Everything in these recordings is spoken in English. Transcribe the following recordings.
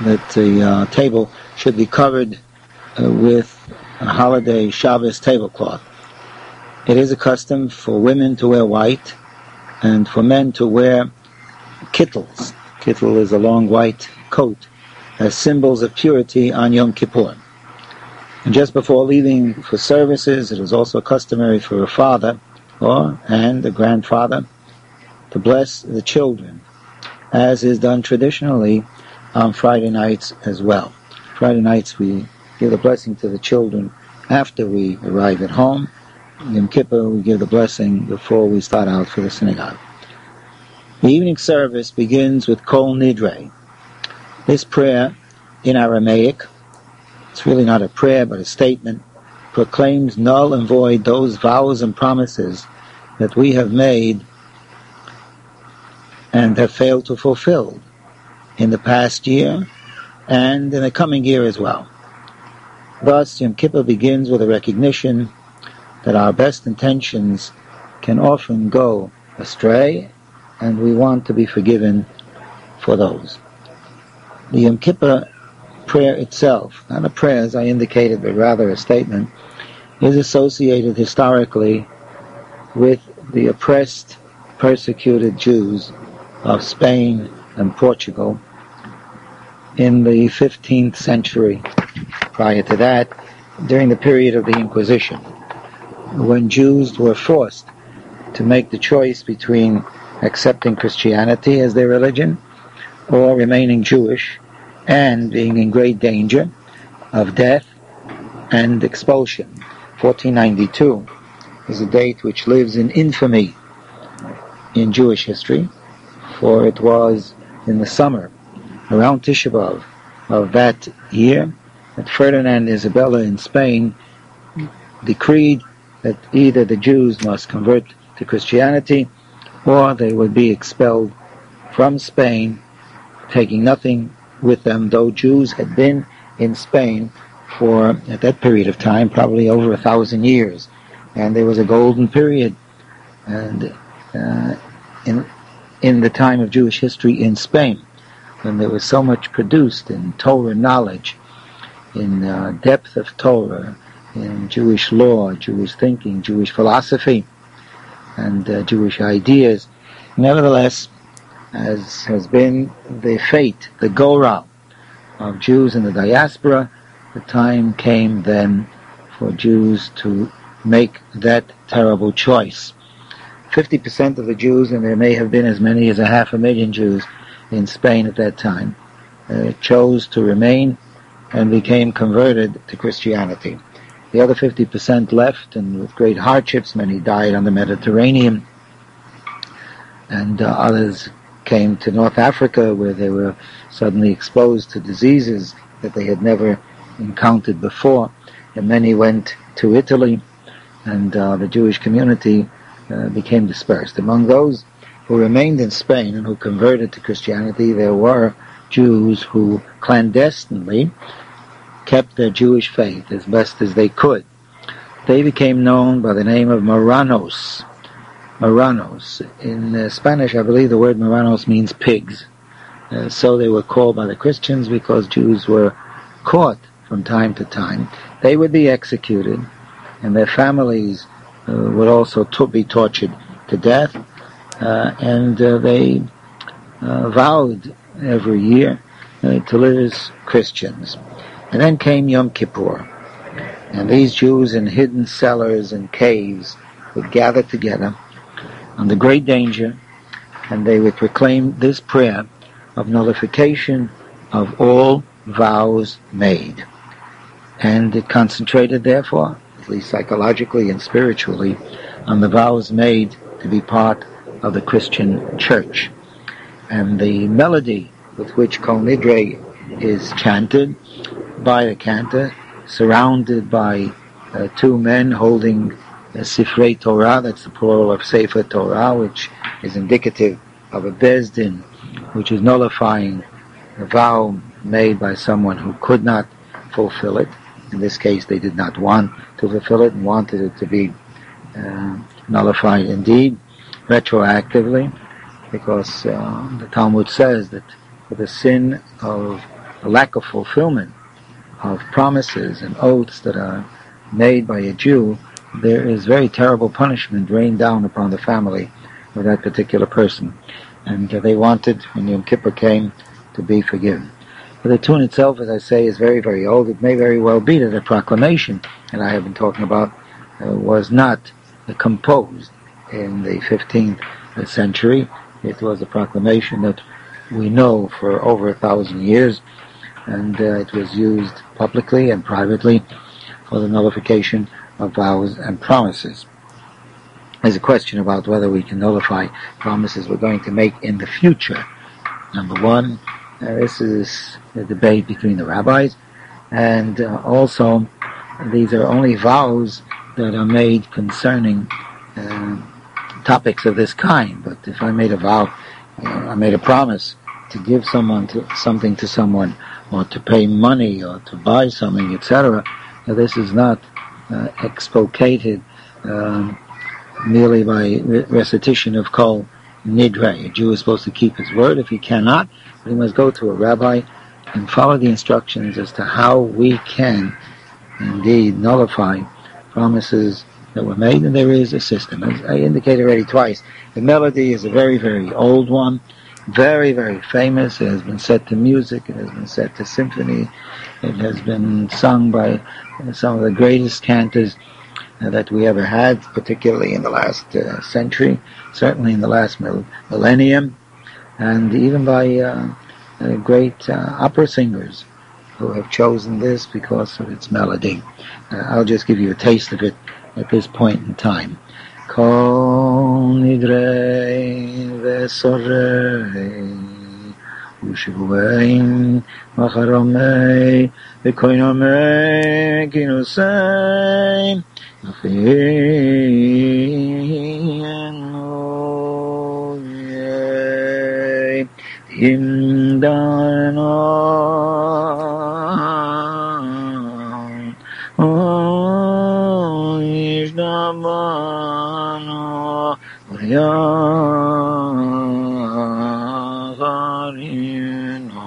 that the table should be covered with a holiday Shabbos tablecloth. It is a custom for women to wear white and for men to wear kittles. Kittel is a long white coat as symbols of purity on Yom Kippur. And just before leaving for services, it is also customary for a father and a grandfather to bless the children, as is done traditionally on Friday nights as well. Friday nights we give the blessing to the children after we arrive at home. Yom Kippur we give the blessing before we start out for the synagogue. The evening service begins with Kol Nidre. This prayer in Aramaic, it's really not a prayer but a statement, proclaims null and void those vows and promises that we have made and have failed to fulfill in the past year and in the coming year as well. Thus, Yom Kippur begins with a recognition that our best intentions can often go astray, and we want to be forgiven for those. The Yom Kippur prayer itself, not a prayer as I indicated, but rather a statement, is associated historically with the oppressed, persecuted Jews of Spain and Portugal in the 15th century. Prior to that, during the period of the Inquisition, when Jews were forced to make the choice between accepting Christianity as their religion or remaining Jewish and being in great danger of death and expulsion. 1492 is a date which lives in infamy in Jewish history, for it was in the summer, around Tisha B'Av of that year, that Ferdinand and Isabella in Spain decreed that either the Jews must convert to Christianity or they would be expelled from Spain, taking nothing with them, though Jews had been in Spain for, at that period of time, probably over 1,000 years. And there was a golden period and in the time of Jewish history in Spain, when there was so much produced in Torah knowledge, in depth of Torah, in Jewish law, Jewish thinking, Jewish philosophy, and Jewish ideas. Nevertheless, as has been the fate, the goral of Jews in the diaspora, the time came then for Jews to make that terrible choice. 50% of the Jews, and there may have been as many as 500,000 Jews in Spain at that time, chose to remain and became converted to Christianity. The other 50% left, and with great hardships, many died on the Mediterranean, and others came to North Africa, where they were suddenly exposed to diseases that they had never encountered before, and many went to Italy, and the Jewish community became dispersed. Among those who remained in Spain and who converted to Christianity, there were Jews who clandestinely kept their Jewish faith as best as they could. They became known by the name of Marranos. Marranos. In Spanish, I believe the word Marranos means pigs. So they were called by the Christians because Jews were caught from time to time. They would be executed, and their families would also be tortured to death, and they vowed every year to live as Christians. And then came Yom Kippur, and these Jews in hidden cellars and caves would gather together under great danger, and they would proclaim this prayer of nullification of all vows made. And it concentrated, therefore, at least psychologically and spiritually, on the vows made to be part of the Christian church. And the melody with which Kol Nidre is chanted by the cantor, surrounded by two men holding Sifrei Torah, that's the plural of Sefer Torah, which is indicative of a Beis Din, which is nullifying a vow made by someone who could not fulfill it. In this case, they did not want to fulfill it and wanted it to be nullified indeed, retroactively, because the Talmud says that for the sin of the lack of fulfillment of promises and oaths that are made by a Jew, there is very terrible punishment rained down upon the family of that particular person. And they wanted, when Yom Kippur came, to be forgiven. But the tune itself, as I say, is very, very old. It may very well be that the proclamation that I have been talking about was not composed in the 15th century. It was a proclamation that we know for over 1,000 years, and it was used publicly and privately for the nullification of vows and promises. There's a question about whether we can nullify promises we're going to make in the future. Number one, this is a debate between the rabbis, and also these are only vows that are made concerning topics of this kind. But if I made a vow, I made a promise to give something to someone, or to pay money, or to buy something, etc., this is not expurgated merely by recitation of Kol Nidre. A Jew is supposed to keep his word. If he cannot, he must go to a rabbi and follow the instructions as to how we can indeed nullify promises that were made, and there is a system. As I indicated already twice, the melody is a very, very old one, very, very famous. It has been set to music, it has been set to symphony, it has been sung by some of the greatest cantors that we ever had, particularly in the last century, certainly in the last millennium, and even by great opera singers who have chosen this because of its melody. I'll just give you a taste of it at this point in time. Kol nidrei v'sorei u'shivuein v'charomei v'koinomei kinusei v'fienu yei imdano Ishdamano Uryaharino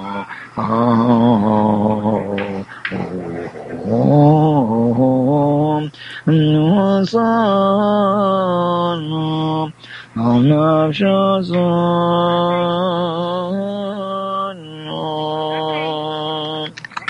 Nusano Amnavshazano.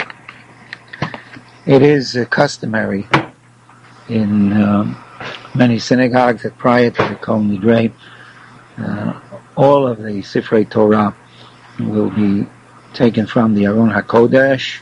It is customary in many synagogues that prior to the Kol Nidre, all of the Sifrei Torah will be taken from the Aron HaKodesh.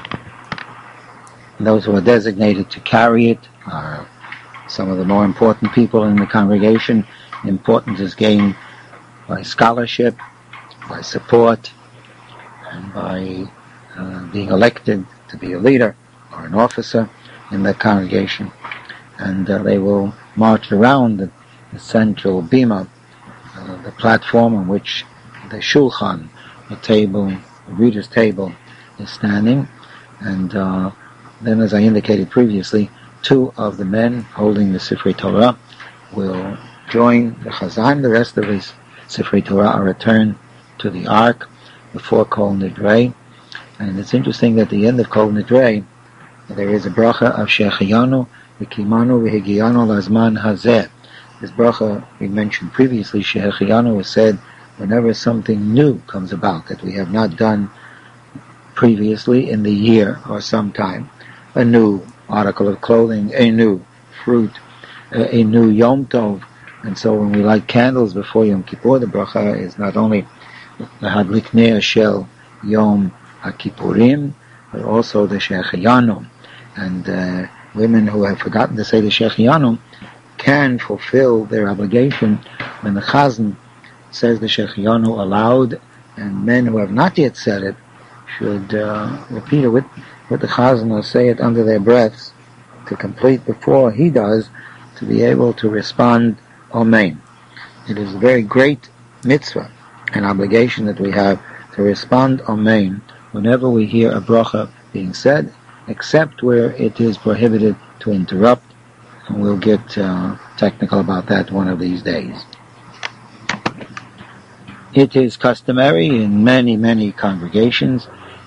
Those who are designated to carry it are some of the more important people in the congregation. Importance is gained by scholarship, by support, and by being elected to be a leader or an officer in the congregation. And they will march around the central bima, the platform on which the shulchan, the table, the reader's table, is standing. And then, as I indicated previously, two of the men holding the Sifrei Torah will join the Chazan. The rest of his Sifrei Torah are returned to the Ark before Kol Nidre. And it's interesting that at the end of Kol Nidre, there is a bracha of Shehecheyanu v'kimanu v'hegiyanu lazman hazeh. This bracha we mentioned previously, Shehecheyanu, was said whenever something new comes about that we have not done previously in the year or sometime. A new article of clothing, a new fruit, a new Yom Tov. And so when we light candles before Yom Kippur, the bracha is not only the Hadlik Ner Shel Yom HaKippurim, but also the Shehecheyanu. And women who have forgotten to say the Shehecheyanu can fulfill their obligation when the Chazan says the Shehecheyanu aloud, and men who have not yet said it should repeat it with the Chazan, or say it under their breaths to complete before he does, to be able to respond Amen. It is a very great mitzvah, an obligation that we have to respond Amen whenever we hear a bracha being said, except where it is prohibited to interrupt, and we'll get technical about that one of these days. It is customary in many, many congregations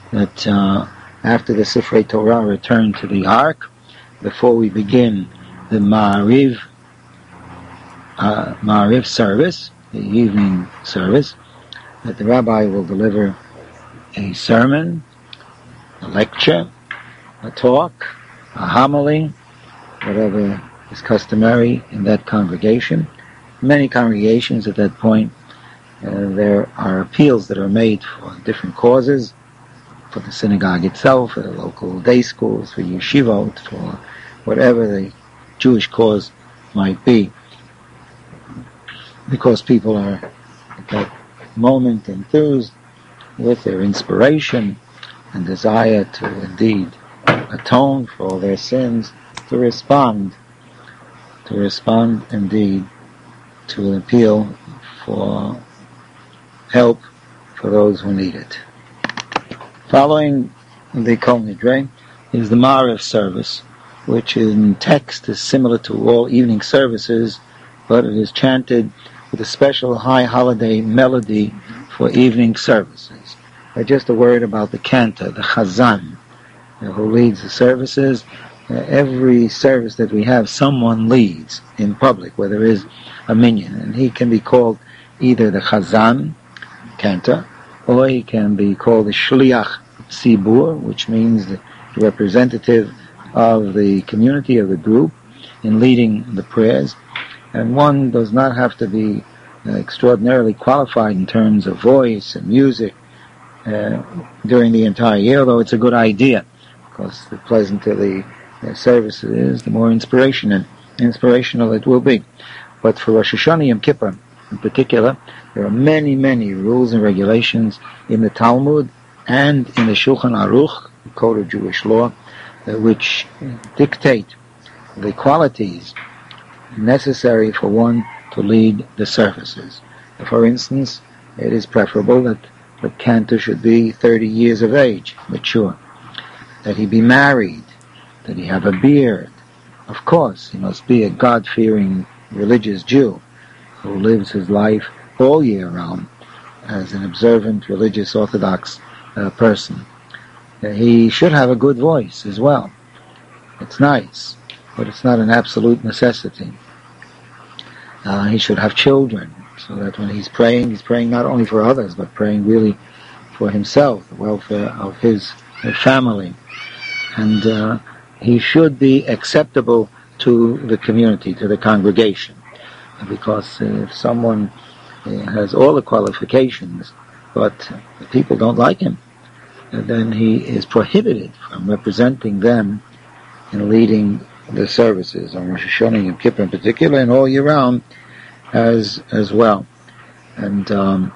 that after the Sifrei Torah return to the Ark, before we begin the Ma'ariv service, the evening service, that the rabbi will deliver a sermon, a lecture, a talk, a homily, whatever is customary in that congregation. Many congregations at that point, there are appeals that are made for different causes, for the synagogue itself, for the local day schools, for yeshivot, for whatever the Jewish cause might be. Because people are at that moment enthused with their inspiration and desire to indeed atone for all their sins, to respond indeed to an appeal for help for those who need it. Following the Kol Nidre is the Ma'ariv service, which in text is similar to all evening services, but it is chanted with a special high holiday melody for evening services. Just a word about the cantor, the chazan, who leads the services. Every service that we have, someone leads in public, where there is a minyan, and he can be called either the chazan, cantor, or he can be called the shliach tzibur, which means the representative of the community, of the group, in leading the prayers. And one does not have to be extraordinarily qualified in terms of voice and music during the entire year, although it's a good idea, because the pleasanter the service is, the more inspirational it will be. But for Rosh Hashanah Yom Kippur in particular, there are many, many rules and regulations in the Talmud and in the Shulchan Aruch, the Code of Jewish Law, which dictate the qualities necessary for one to lead the services. For instance, it is preferable that the cantor should be 30 years of age, mature, that he be married, that he have a beard. Of course, he must be a God-fearing religious Jew who lives his life all year round as an observant, religious, Orthodox person. He should have a good voice as well. It's nice, but it's not an absolute necessity. He should have children, so that when he's praying not only for others, but praying really for himself, the welfare of his family. And he should be acceptable to the community, to the congregation. Because if someone has all the qualifications, but the people don't like him, then he is prohibited from representing them in leading the services on Rosh Hashanah Yom Kippur in particular, and all year round as well. And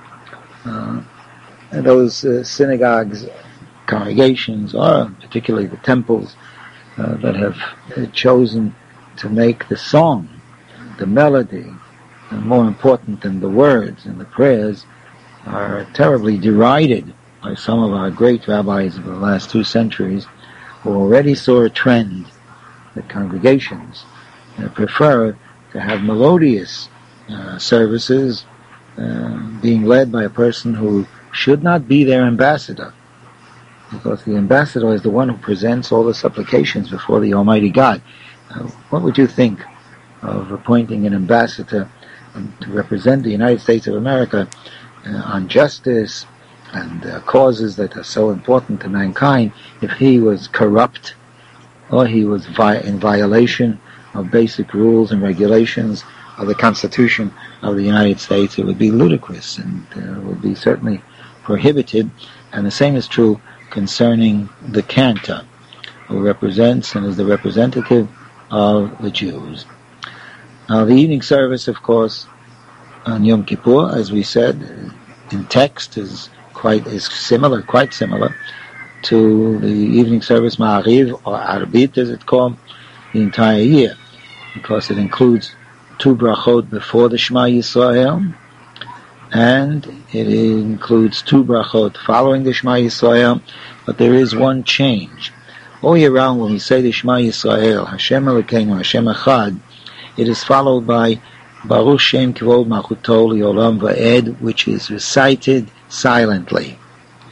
those synagogues, congregations, or particularly the temples that have chosen to make the song, the melody, more important than the words and the prayers, are terribly derided by some of our great rabbis of the last 2 centuries, who already saw a trend that congregations prefer to have melodious services being led by a person who should not be their ambassador, because the ambassador is the one who presents all the supplications before the Almighty God. What would you think of appointing an ambassador to represent the United States of America on justice and causes that are so important to mankind, if he was corrupt or he was in violation of basic rules and regulations of the Constitution of the United States? It would be ludicrous and would be certainly prohibited. And the same is true concerning the cantor, who represents and is the representative of the Jews. Now, the evening service, of course, on Yom Kippur, as we said, in text is quite similar to the evening service Ma'ariv, or Arbit as it's called, the entire year, because it includes 2 brachot before the Shema Yisrael, and it includes 2 brachot following the Shema Yisrael, but there is one change. All year round, when we say the Shema Yisrael, Hashem Elokeinu, Hashem Echad, it is followed by Baruch Shem Kivod Malchuto Le'olam Va'ed, which is recited silently.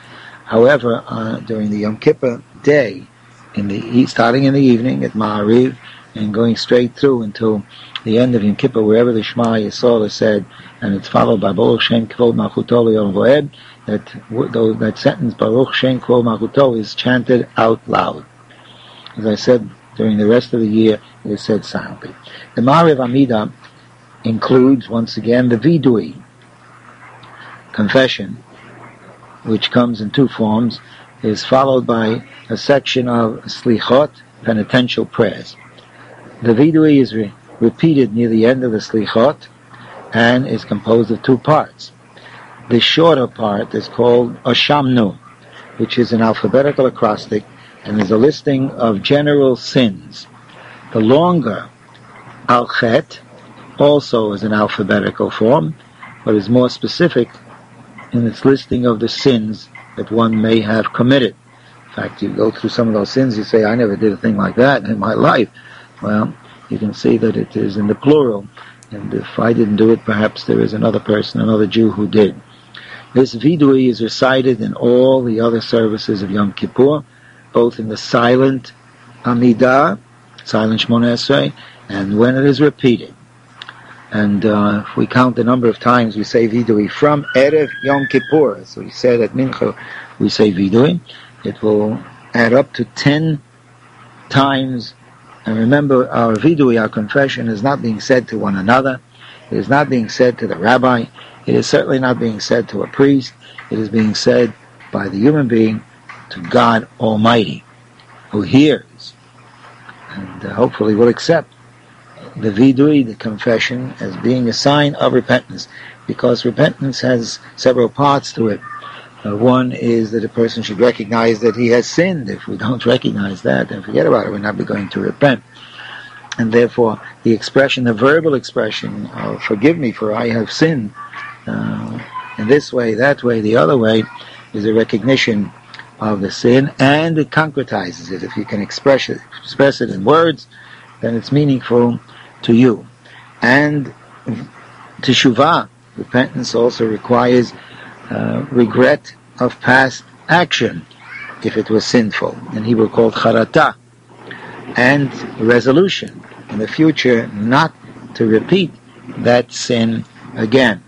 However, during the Yom Kippur day, starting in the evening at Ma'ariv and going straight through until the end of Yom Kippur, wherever the Shema Yisrael is said, and it's followed by Baruch Shem Kvod Malchuto L'Yom Voed, that sentence Baruch Shem Kvod Malchuto is chanted out loud. As I said, during the rest of the year, it is said silently. The Ma'ariv Amidah includes, once again, the Vidui, confession, which comes in two forms, is followed by a section of Slichot, penitential prayers. The Vidui is repeated near the end of the Slichot and is composed of two parts. The shorter part is called Oshamnu, which is an alphabetical acrostic and is a listing of general sins. The longer Al-Chet also is an alphabetical form, but is more specific in its listing of the sins that one may have committed. In fact, you go through some of those sins, you say, I never did a thing like that in my life. Well, you can see that it is in the plural, and if I didn't do it, perhaps there is another person, another Jew who did. This Vidui is recited in all the other services of Yom Kippur, both in the silent Amidah, silent Shmona Esrei, and when it is repeated. And if we count the number of times we say Vidui from Erev Yom Kippur, so we said at Mincha we say Vidui, it will add up to 10 times. And remember, our Vidui, our confession, is not being said to one another. It is not being said to the rabbi. It is certainly not being said to a priest. It is being said by the human being to God Almighty, who hears and hopefully will accept the Vidui, the confession, as being a sign of repentance, because repentance has several parts to it. One is that a person should recognize that he has sinned. If we don't recognize that, then forget about it. We're not going to repent. And therefore, the expression, the verbal expression of forgive me for I have sinned, in this way, that way, the other way, is a recognition of the sin, and it concretizes it. If you can express it in words, then it's meaningful to you. And teshuvah, repentance, also requires regret of past action if it was sinful, in Hebrew called charata, and resolution in the future not to repeat that sin again.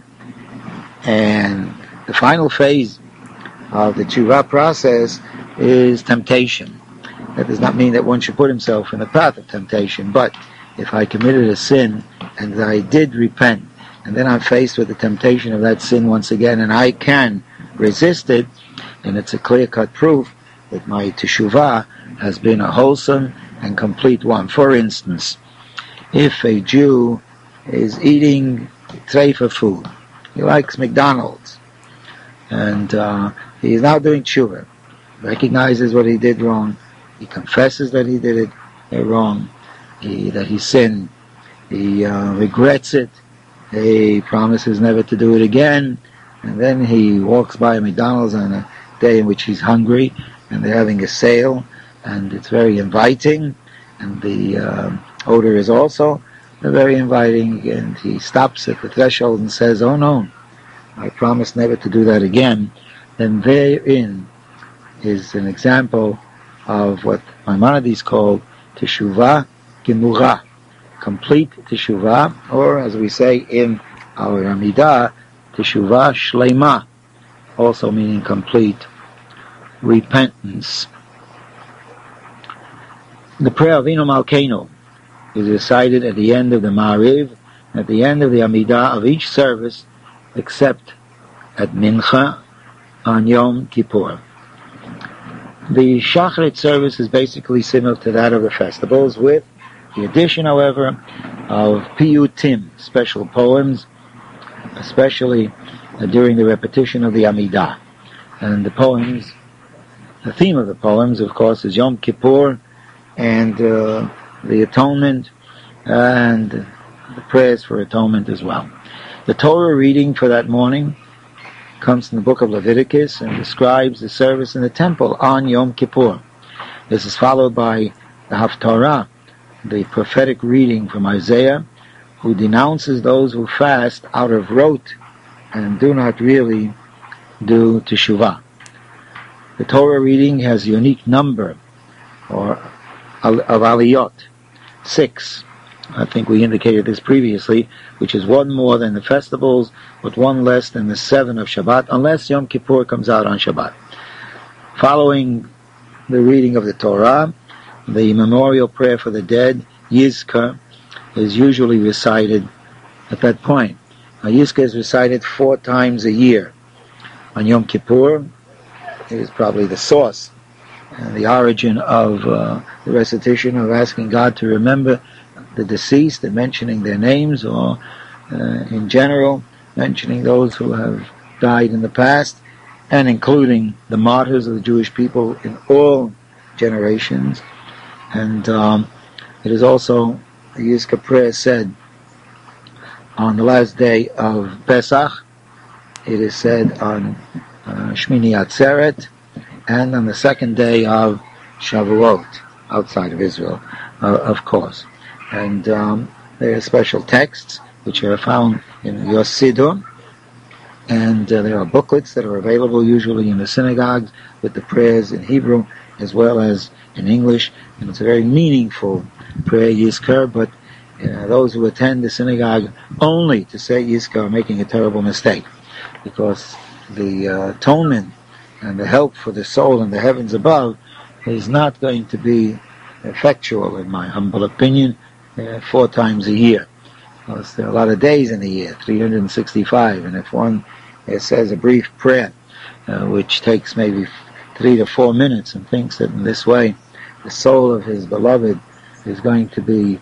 And the final phase of the teshuvah process is temptation. That does not mean that one should put himself in the path of temptation, but if I committed a sin and I did repent, and then I'm faced with the temptation of that sin once again, and I can resist it, and it's a clear-cut proof that my teshuvah has been a wholesome and complete one. For instance, if a Jew is eating treifa food, he likes McDonald's, and he is now doing teshuvah, recognizes what he did wrong, he confesses that he did it wrong, that he sinned, he regrets it, he promises never to do it again, and then he walks by a McDonald's on a day in which he's hungry, and they're having a sale, and it's very inviting, and the odor is also very inviting, and he stops at the threshold and says, oh no, I promise never to do that again. Then therein is an example of what Maimonides called teshuvah gemura, complete teshuvah, or as we say in our Amidah, teshuvah shleima, also meaning complete repentance. The prayer Avinu Malkeinu is recited at the end of the Ma'ariv, at the end of the Amidah of each service, except at Mincha on Yom Kippur. The Shacharit service is basically similar to that of the festivals, with the addition, however, of piyutim, special poems, especially during the repetition of the Amidah. And the poems, the theme of the poems, of course, is Yom Kippur, and the atonement, and the prayers for atonement as well. The Torah reading for that morning comes from the book of Leviticus and describes the service in the temple on Yom Kippur. This is followed by the Haftarah, the prophetic reading from Isaiah, who denounces those who fast out of rote and do not really do teshuvah. The Torah reading has a unique number of aliyot, 6. I think we indicated this previously, which is one more than the festivals, but one less than the 7 of Shabbat, unless Yom Kippur comes out on Shabbat. Following the reading of the Torah, the memorial prayer for the dead, Yizkar, is usually recited at that point. Yizkar is recited 4 times a year. On Yom Kippur, it is probably the source and the origin of the recitation of asking God to remember the deceased and mentioning their names, or in general mentioning those who have died in the past, and including the martyrs of the Jewish people in all generations. And it is also the Yizkar prayer said on the last day of Pesach. It is said on Shmini Atzeret, and on the second day of Shavuot, outside of Israel, of course. And there are special texts which are found in Yos Siddur, and there are booklets that are available usually in the synagogues with the prayers in Hebrew as well as in English, and it's a very meaningful prayer, Yizkar, but those who attend the synagogue only to say Yizkar are making a terrible mistake, because the atonement and the help for the soul in the heavens above is not going to be effectual, in my humble opinion, 4 times a year. Because there are a lot of days in the year, 365, and if one says a brief prayer, which takes maybe 3 to 4 minutes, and thinks that in this way the soul of his beloved is going to be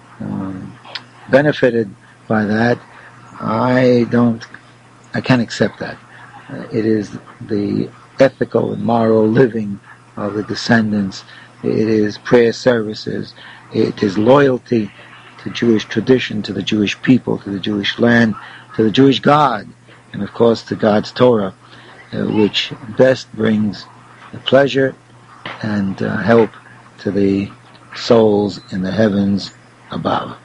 benefited by that, I can't accept that. It is the ethical and moral living of the descendants. It is prayer services. It is loyalty to Jewish tradition, to the Jewish people, to the Jewish land, to the Jewish God, and of course to God's Torah, which best brings pleasure and help to the souls in the heavens above.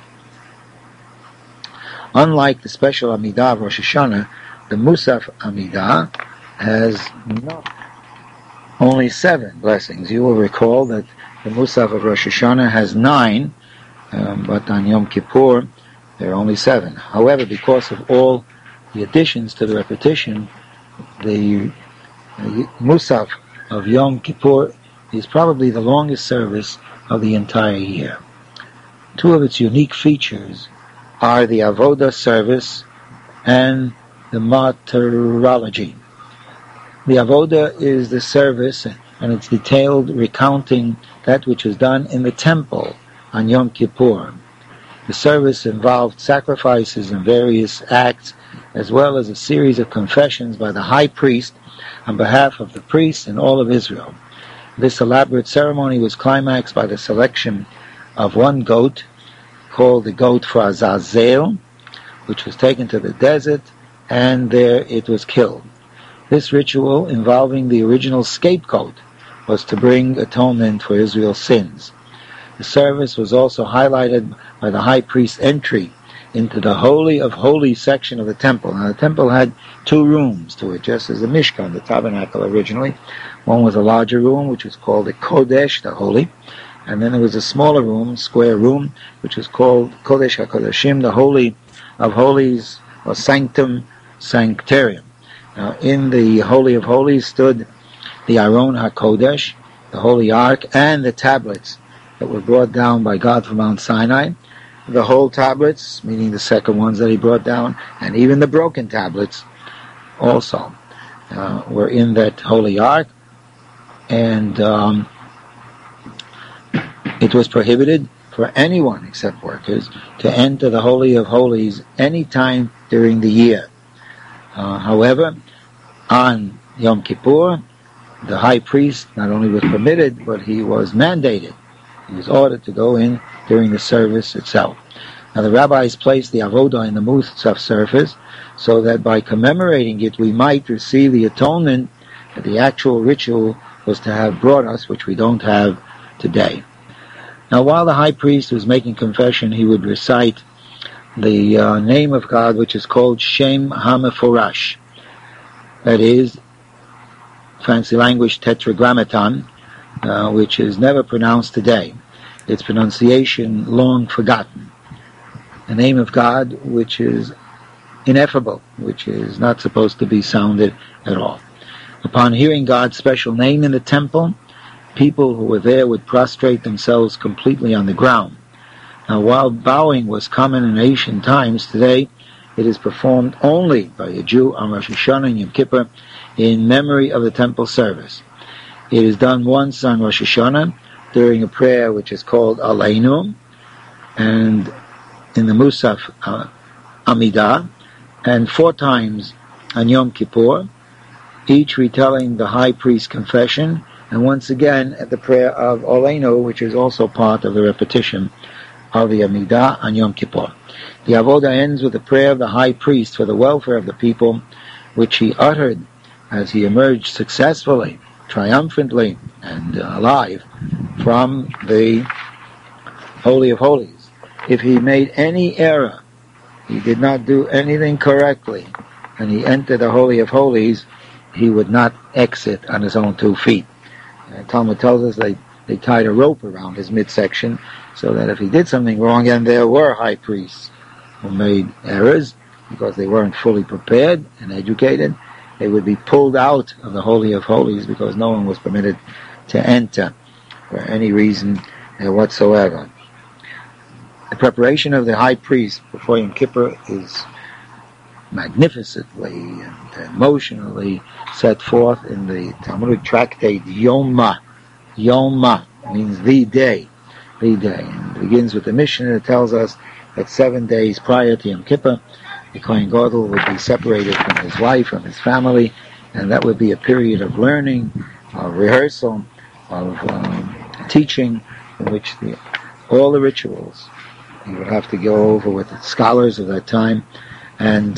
Unlike the special Amidah of Rosh Hashanah, the Musaf Amidah has not only 7 blessings. You will recall that the Musaf of Rosh Hashanah has 9, but on Yom Kippur there are only 7. However, because of all the additions to the repetition, the Musaf of Yom Kippur is probably the longest service of the entire year. 2 of its unique features are the Avodah service and the Martyrology. The Avodah is the service, and it's detailed recounting that which was done in the temple on Yom Kippur. The service involved sacrifices and various acts, as well as a series of confessions by the high priest on behalf of the priests and all of Israel. This elaborate ceremony was climaxed by the selection of one goat, called the goat for Azazel, which was taken to the desert, and there it was killed. This ritual, involving the original scapegoat, was to bring atonement for Israel's sins. The service was also highlighted by the high priest's entry into the Holy of Holies section of the temple. Now, the temple had 2 rooms to it, just as the Mishkan, the tabernacle originally. One was a larger room, which was called the Kodesh, the Holy, and then there was a smaller room, square room, which was called Kodesh HaKodeshim, the Holy of Holies, or Sanctum Sanctorium. Now, in the Holy of Holies stood the Aron HaKodesh, the Holy Ark, and the tablets that were brought down by God from Mount Sinai. The whole tablets, meaning the second ones that he brought down, and even the broken tablets also were in that Holy Ark. And it was prohibited for anyone except workers to enter the Holy of Holies any time during the year. However, on Yom Kippur, the high priest not only was permitted, but he was mandated. He was ordered to go in during the service itself. Now, the rabbis placed the avodah in the Musaf surface so that by commemorating it, we might receive the atonement that the actual ritual was to have brought us, which we don't have today. Now, while the high priest was making confession, he would recite the name of God, which is called Shem HaMeforash. That is, fancy language tetragrammaton, which is never pronounced today. Its pronunciation long forgotten. The name of God, which is ineffable, which is not supposed to be sounded at all. Upon hearing God's special name in the temple, people who were there would prostrate themselves completely on the ground. Now, while bowing was common in ancient times, today it is performed only by a Jew on Rosh Hashanah and Yom Kippur in memory of the temple service. It is done once on Rosh Hashanah during a prayer which is called Aleinu, and in the Musaf Amidah, and 4 times on Yom Kippur, each retelling the high priest's confession, and once again at the prayer of Aleinu, which is also part of the repetition of the Amidah on Yom Kippur. The Avodah ends with the prayer of the high priest for the welfare of the people, which he uttered as he emerged successfully, triumphantly, and alive from the Holy of Holies. If he made any error, he did not do anything correctly, and he entered the Holy of Holies, he would not exit on his own 2 feet. Talmud tells us they tied a rope around his midsection so that if he did something wrong, and there were high priests who made errors because they weren't fully prepared and educated, they would be pulled out of the Holy of Holies because no one was permitted to enter for any reason whatsoever. The preparation of the high priest before Yom Kippur is magnificently and emotionally set forth in the Talmudic tractate Yoma. Yoma means the day. The day. And it begins with the Mishnah that tells us that 7 days prior to Yom Kippur, the Kohen Gadol would be separated from his wife, from his family, and that would be a period of learning, of rehearsal, of teaching, in which all the rituals he would have to go over with the scholars of that time, and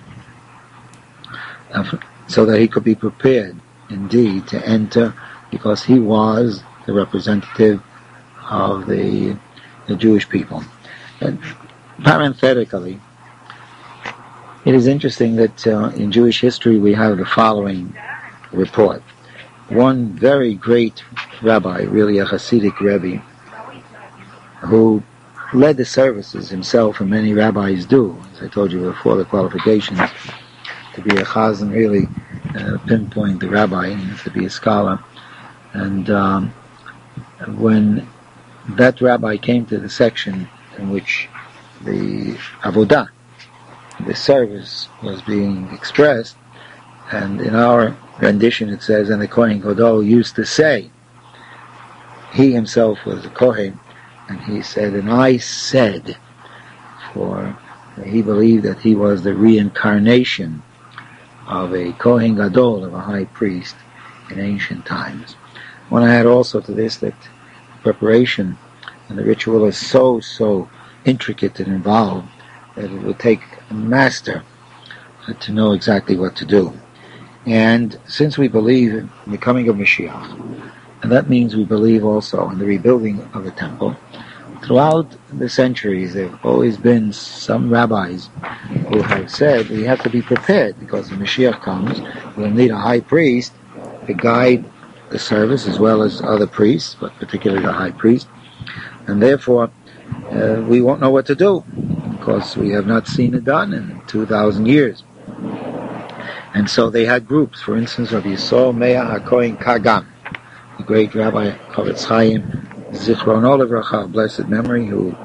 so that he could be prepared indeed to enter, because he was the representative of the Jewish people. And parenthetically, it is interesting that in Jewish history we have the following report. One very great rabbi, really a Hasidic Rebbe, who led the services himself, and many rabbis do, as I told you before, the qualifications to be a chazan really pinpoint the rabbi, and he has to be a scholar. And when that rabbi came to the section in which the avodah, the service, was being expressed, and in our rendition it says, and the Kohen Gadol used to say, he himself was a Kohen, and he said, and I said, for he believed that he was the reincarnation of a Kohen Gadol, of a high priest in ancient times. I want to add also to this that preparation and the ritual is so intricate and involved that it would take a master to know exactly what to do. And since we believe in the coming of Mashiach, and that means we believe also in the rebuilding of the temple, throughout the centuries there have always been some rabbis who have said we have to be prepared, because when Mashiach comes, we'll need a high priest to guide the service as well as other priests, but particularly the high priest, and therefore we won't know what to do, because we have not seen it done in 2,000 years. And so they had groups, for instance, of Yisrael Meah HaKohen Kagan, the great Rabbi Chavetz Chaim Zichrono Livracha, blessed memory, who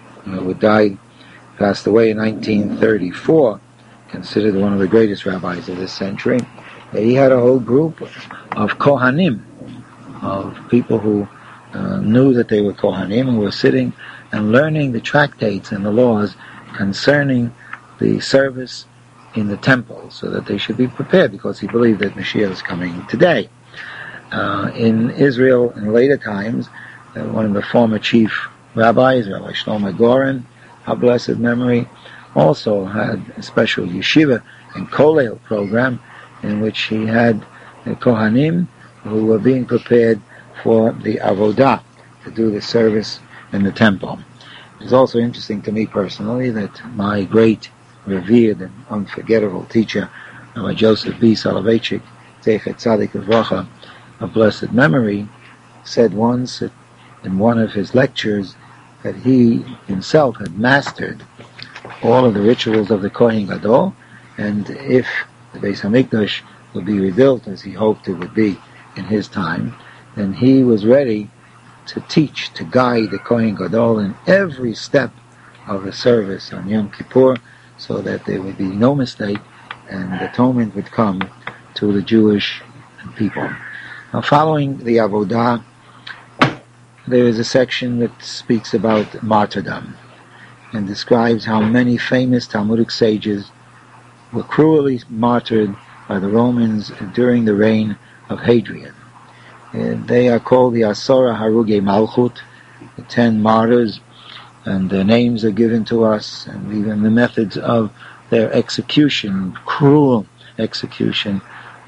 passed away in 1934, considered one of the greatest rabbis of this century. He had a whole group of Kohanim, of people who knew that they were Kohanim, and were sitting and learning the tractates and the laws concerning the service in the temple, so that they should be prepared, because he believed that Mashiach is coming today. In Israel, in later times, one of the former chief rabbis, Rabbi Shlomo Goren, of blessed memory, also had a special yeshiva and kollel program in which he had Kohanim who were being prepared for the avodah, to do the service in the temple. It's also interesting to me personally that my great, revered and unforgettable teacher, Rabbi Joseph B. Soloveitchik, Zechet Tzadik Livracha, of blessed memory, said once in one of his lectures that he himself had mastered all of the rituals of the Kohen Gadol, and if the Beis Hamikdash would be rebuilt as he hoped it would be in his time, then he was ready to teach, to guide the Kohen Gadol in every step of the service on Yom Kippur, so that there would be no mistake and atonement would come to the Jewish people. Now, following the Avodah, there is a section that speaks about martyrdom and describes how many famous Talmudic sages were cruelly martyred by the Romans during the reign of Hadrian. They are called the Asora Haruge Malchut, the 10 martyrs, and their names are given to us, and even the methods of their execution, cruel execution,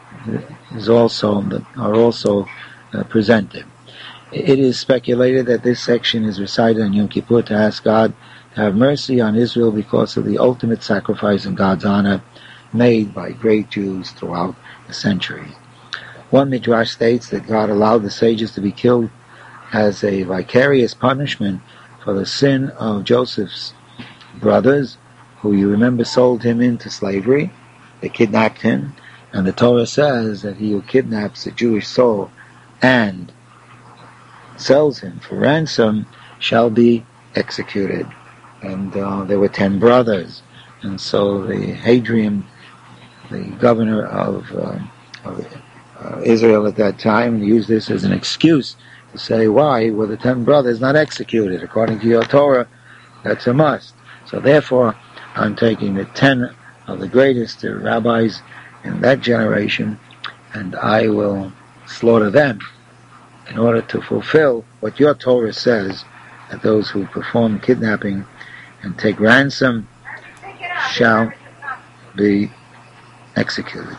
are also presented. It is speculated that this section is recited on Yom Kippur to ask God to have mercy on Israel because of the ultimate sacrifice in God's honor made by great Jews throughout the centuries. One Midrash states that God allowed the sages to be killed as a vicarious punishment for the sin of Joseph's brothers, who you remember sold him into slavery. They kidnapped him, and the Torah says that he who kidnaps a Jewish soul and sells him for ransom shall be executed. And there were 10 brothers, and so the Hadrian, the governor of Israel at that time, used this as an excuse to say, why were the 10 brothers not executed? According to your Torah, that's a must. So therefore, I'm taking the 10 of the greatest rabbis in that generation, and I will slaughter them in order to fulfill what your Torah says, that those who perform kidnapping and take ransom shall be executed.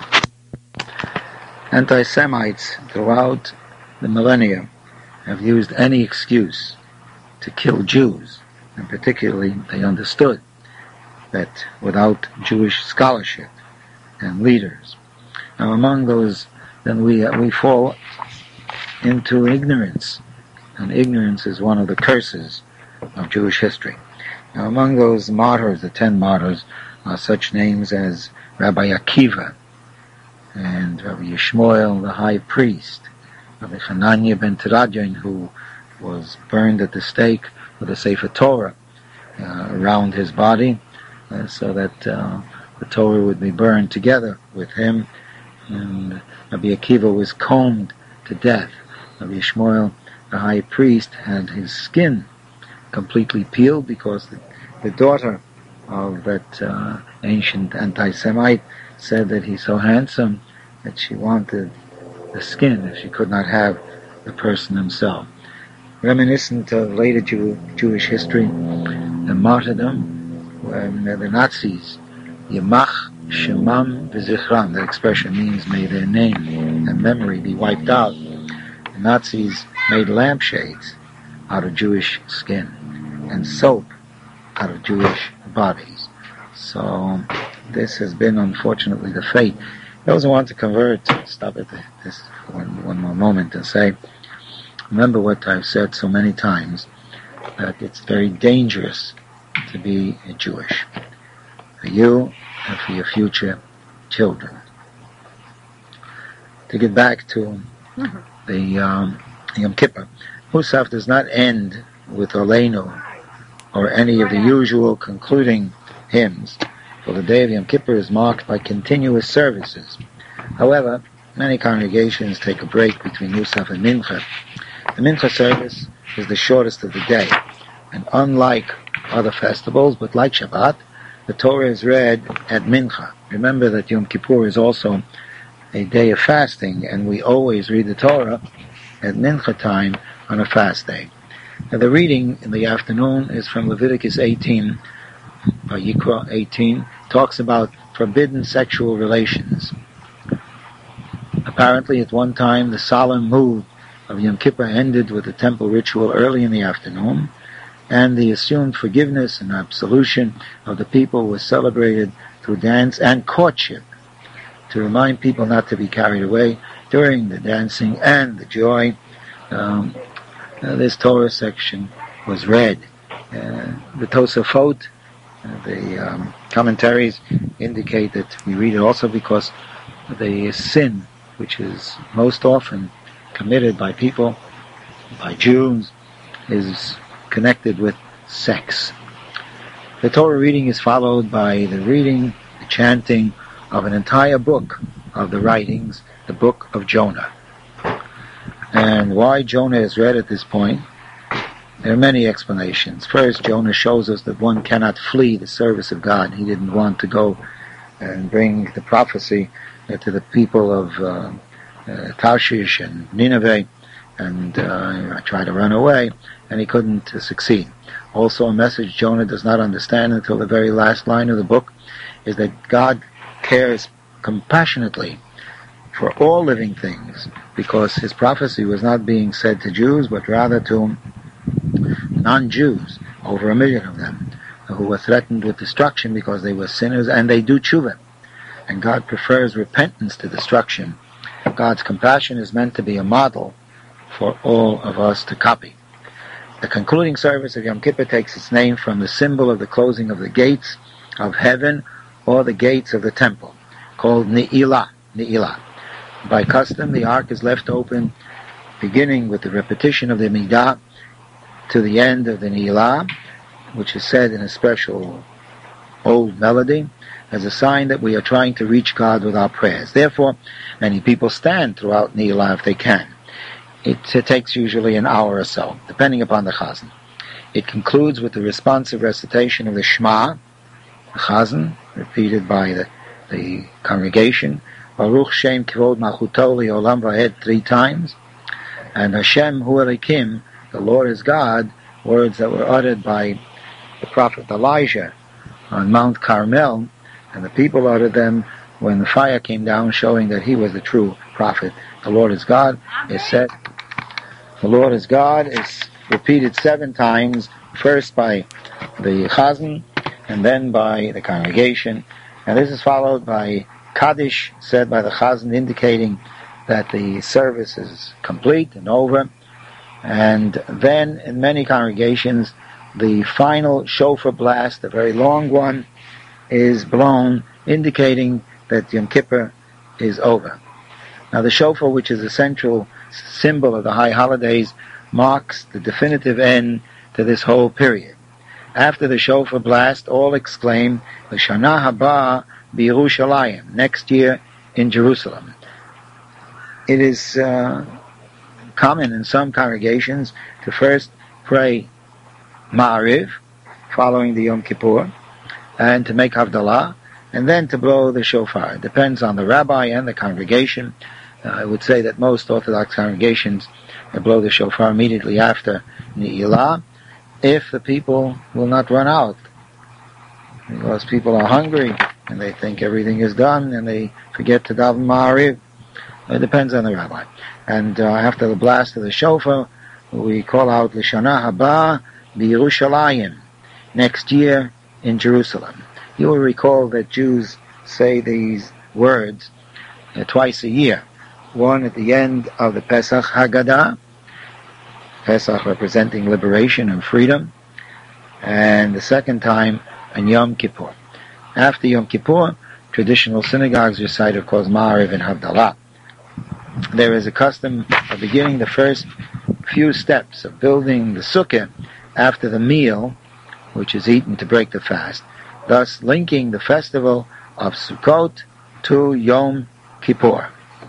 Anti-Semites throughout the millennia have used any excuse to kill Jews, and particularly they understood that without Jewish scholarship and leaders, now among those, then we fall into ignorance, and ignorance is one of the curses of Jewish history. Now among those martyrs, the 10 martyrs, are such names as Rabbi Akiva, and Rabbi Yishmael, the high priest, Rabbi Hananiah ben Teradyon, who was burned at the stake with a Sefer Torah around his body, so that the Torah would be burned together with him. And Rabbi Akiva was combed to death. Rabbi Yishmael, the high priest, had his skin completely peeled because the daughter of that ancient anti-Semite said that he's so handsome that she wanted the skin if she could not have the person himself. Reminiscent of later Jewish history, the martyrdom, when the Nazis, Yamach Shemam V'Zichram, that expression means may their name and memory be wiped out. The Nazis made lampshades out of Jewish skin and soap out of Jewish bodies. So this has been, unfortunately, the fate. Those who want to convert, stop at this one more moment and say, remember what I've said so many times, that it's very dangerous to be Jewish, for you and for your future children. To get back to the Yom Kippur, Musaf does not end with Oleinu or any of the usual concluding hymns, for the day of Yom Kippur is marked by continuous services. However, many congregations take a break between Musaf and Mincha. The Mincha service is the shortest of the day, and unlike other festivals, but like Shabbat, the Torah is read at Mincha. Remember that Yom Kippur is also a day of fasting, and we always read the Torah at Mincha time on a fast day. Now, the reading in the afternoon is from Leviticus 18, Vayikra 18, talks about forbidden sexual relations. Apparently, at one time, the solemn mood of Yom Kippur ended with the temple ritual early in the afternoon, and the assumed forgiveness and absolution of the people was celebrated through dance and courtship to remind people not to be carried away during the dancing and the joy. This Torah section was read. The Tosafot, the commentaries indicate that we read it also because the sin which is most often committed by people, by Jews, is connected with sex. The Torah reading is followed by the reading, the chanting of an entire book of the writings, the book of Jonah. And why Jonah is read at this point, there are many explanations. First, Jonah shows us that one cannot flee the service of God. He didn't want to go and bring the prophecy to the people of Tarshish and Nineveh and try to run away, and he couldn't succeed. Also, a message Jonah does not understand until the very last line of the book is that God cares compassionately for all living things, because his prophecy was not being said to Jews, but rather to non-Jews, over 1 million of them, who were threatened with destruction because they were sinners and they do tshuva. And God prefers repentance to destruction. God's compassion is meant to be a model for all of us to copy. The concluding service of Yom Kippur takes its name from the symbol of the closing of the gates of heaven or the gates of the temple, called Ne'ilah. By custom, the ark is left open, beginning with the repetition of the Midah to the end of the Ne'ilah, which is said in a special old melody, as a sign that we are trying to reach God with our prayers. Therefore, many people stand throughout Ne'ilah if they can. It takes usually an hour or so, depending upon the Chazan. It concludes with the responsive recitation of the Shema, the Chazan, repeated by the congregation, Baruch Shem Kivod Malchuto Le'olam Va'ed 3 times, and Hashem Hu Elikim, the Lord is God, words that were uttered by the prophet Elijah on Mount Carmel, and the people uttered them when the fire came down, showing that he was the true prophet. The Lord is God is said. The Lord is God is repeated 7 times, first by the Chazan, and then by the congregation. And this is followed by Kaddish, said by the Chazan, indicating that the service is complete and over. And then, in many congregations, the final shofar blast, a very long one, is blown, indicating that Yom Kippur is over. Now, the shofar, which is a central symbol of the high holidays, marks the definitive end to this whole period. After the shofar blast, all exclaim, L'shana haba b'Yerushalayim, next year in Jerusalem. It is common in some congregations to first pray Ma'ariv, following the Yom Kippur, and to make Havdalah, and then to blow the shofar. It depends on the rabbi and the congregation. I would say that most Orthodox congregations blow the shofar immediately after Ne'ilah, if the people will not run out. Because people are hungry, and they think everything is done, and they forget to daven Ma'ariv. It depends on the rabbi. And after the blast of the shofar, we call out L'shana haba b'Yerushalayim, next year in Jerusalem. You will recall that Jews say these words twice a year. One at the end of the Pesach Haggadah, Pesach representing liberation and freedom, and the second time on Yom Kippur. After Yom Kippur, traditional synagogues recite, of course, Ma'ariv and Havdalah. There is a custom of beginning the first few steps of building the sukkah after the meal, which is eaten to break the fast, thus linking the festival of Sukkot to Yom Kippur.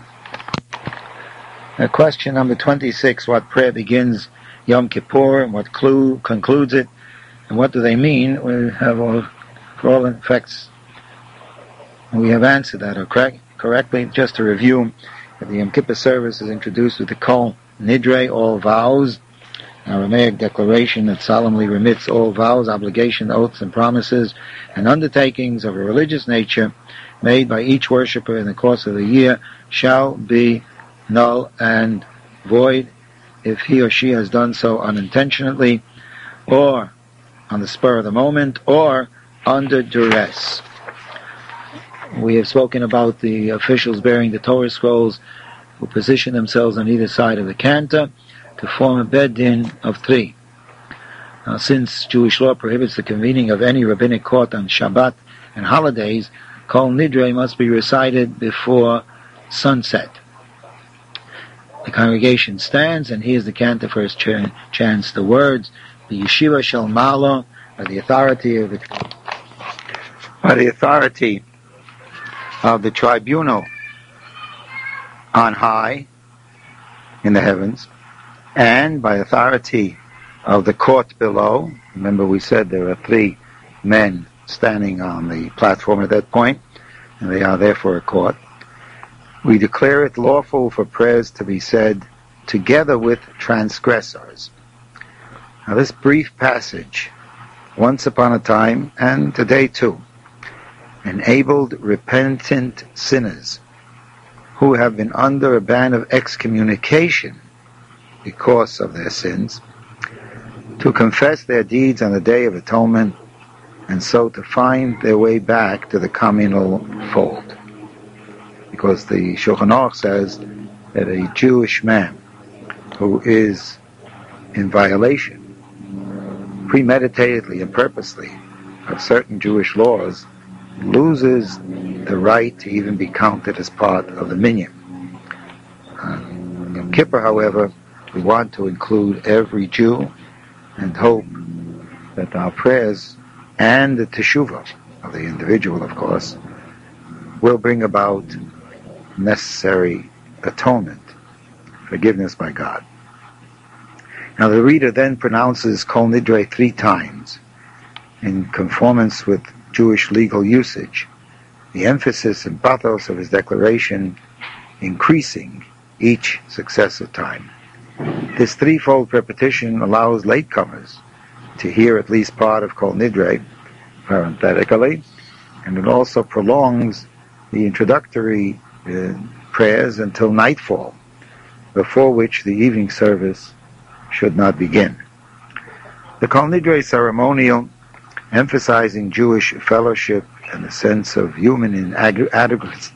Question number 26, what prayer begins Yom Kippur and what concludes it, and what do they mean? We have for all effects, we have answered that correctly. Just to review, the Yom Kippur service is introduced with the Kol Nidre, all vows, an Aramaic declaration that solemnly remits all vows, obligations, oaths, and promises, and undertakings of a religious nature made by each worshipper in the course of the year shall be null and void if he or she has done so unintentionally, or on the spur of the moment, or under duress. We have spoken about the officials bearing the Torah scrolls who position themselves on either side of the cantor to form a Beit Din of 3. Now, since Jewish law prohibits the convening of any rabbinic court on Shabbat and holidays, Kol Nidre must be recited before sunset. The congregation stands and hears the cantor first chants the words, the Yeshiva Shel Malo, by the authority of the tribunal on high in the heavens, and by authority of the court below. Remember, we said there are 3 men standing on the platform at that point, and they are therefore a court. We declare it lawful for prayers to be said together with transgressors. Now, this brief passage, once upon a time, and today too, enabled repentant sinners who have been under a ban of excommunication because of their sins to confess their deeds on the Day of Atonement, and so to find their way back to the communal fold. Because the Shulchan Aruch says that a Jewish man who is in violation, premeditatedly and purposely, of certain Jewish laws, loses the right to even be counted as part of the minyan. Yom Kippur, however, we want to include every Jew and hope that our prayers and the teshuvah of the individual, of course, will bring about necessary atonement, forgiveness by God. Now the reader then pronounces Kol Nidre 3 times in conformance with Jewish legal usage, the emphasis and pathos of his declaration increasing each successive time. This 3-fold repetition allows latecomers to hear at least part of Kol Nidre parenthetically, and it also prolongs the introductory prayers until nightfall, before which the evening service should not begin. The Kol Nidre ceremonial, emphasizing Jewish fellowship and a sense of human inadequacy,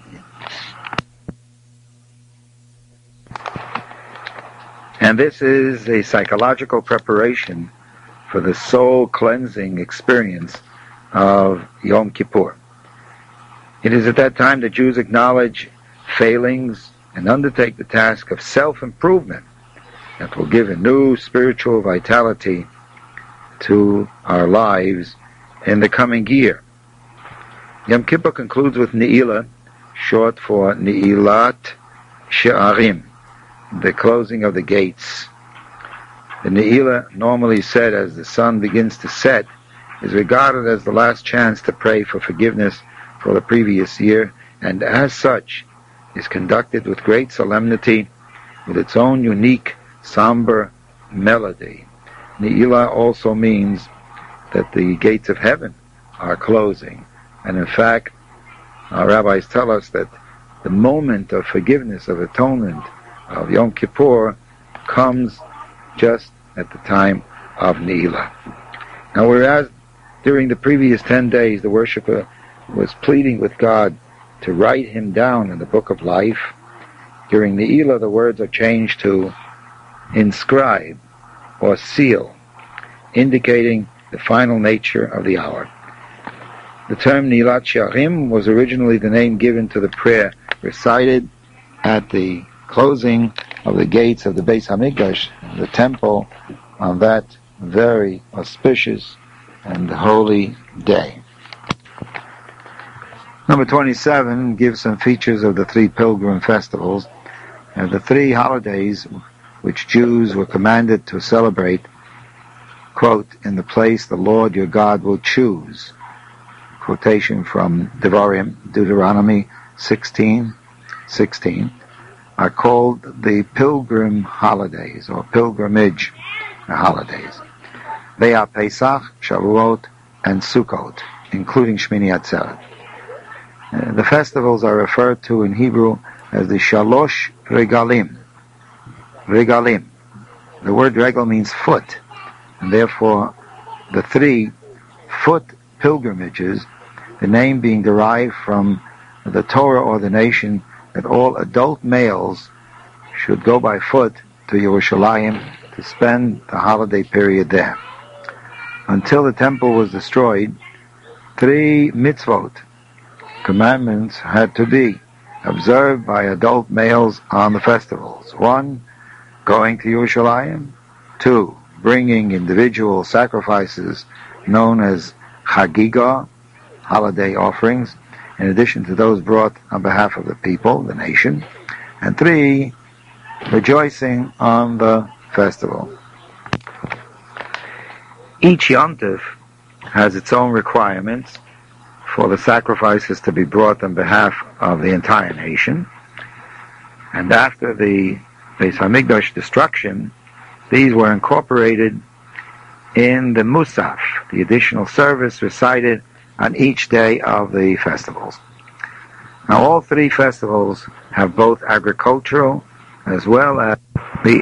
and this is a psychological preparation for the soul-cleansing experience of Yom Kippur. It is at that time that Jews acknowledge failings and undertake the task of self-improvement that will give a new spiritual vitality to our lives in the coming year. Yom Kippur concludes with Ne'ilah, short for Ne'ilat She'arim, the closing of the gates. The Ne'ilah, normally said as the sun begins to set, is regarded as the last chance to pray for forgiveness for the previous year, and as such is conducted with great solemnity, with its own unique, somber melody. Ne'ilah also means that the gates of heaven are closing, and in fact, our rabbis tell us that the moment of forgiveness, of atonement, of Yom Kippur comes just at the time of Ne'ilah. Now, whereas during the previous 10 days the worshiper was pleading with God to write him down in the book of life, during Ne'ilah the words are changed to inscribe or seal, indicating the final nature of the hour. The term Ne'ilat She'arim was originally the name given to the prayer recited at the closing of the gates of the Beis Hamikdash, the temple, on that very auspicious and holy day. Number 27 gives some features of the 3 pilgrim festivals, and the 3 holidays which Jews were commanded to celebrate, quote, in the place the Lord your God will choose. Quotation from Devarim, Deuteronomy 16:16, are called the pilgrim holidays, or pilgrimage holidays. They are Pesach, Shavuot, and Sukkot, including Shmini Atzeret. The festivals are referred to in Hebrew as the Shalosh Regalim. Regalim. The word regal means foot, and therefore the 3 foot pilgrimages, the name being derived from the Torah ordination that all adult males should go by foot to Yerushalayim to spend the holiday period there. Until the temple was destroyed, 3 mitzvot, commandments, had to be observed by adult males on the festivals. 1, going to Yerushalayim. 2, bringing individual sacrifices known as Chagiga, holiday offerings, in addition to those brought on behalf of the people, the nation. And 3, rejoicing on the festival. Each yontif has its own requirements for the sacrifices to be brought on behalf of the entire nation. And after the Beis Hamikdash destruction, these were incorporated in the Musaf, the additional service recited on each day of the festivals. Now all 3 festivals have both agricultural as well as the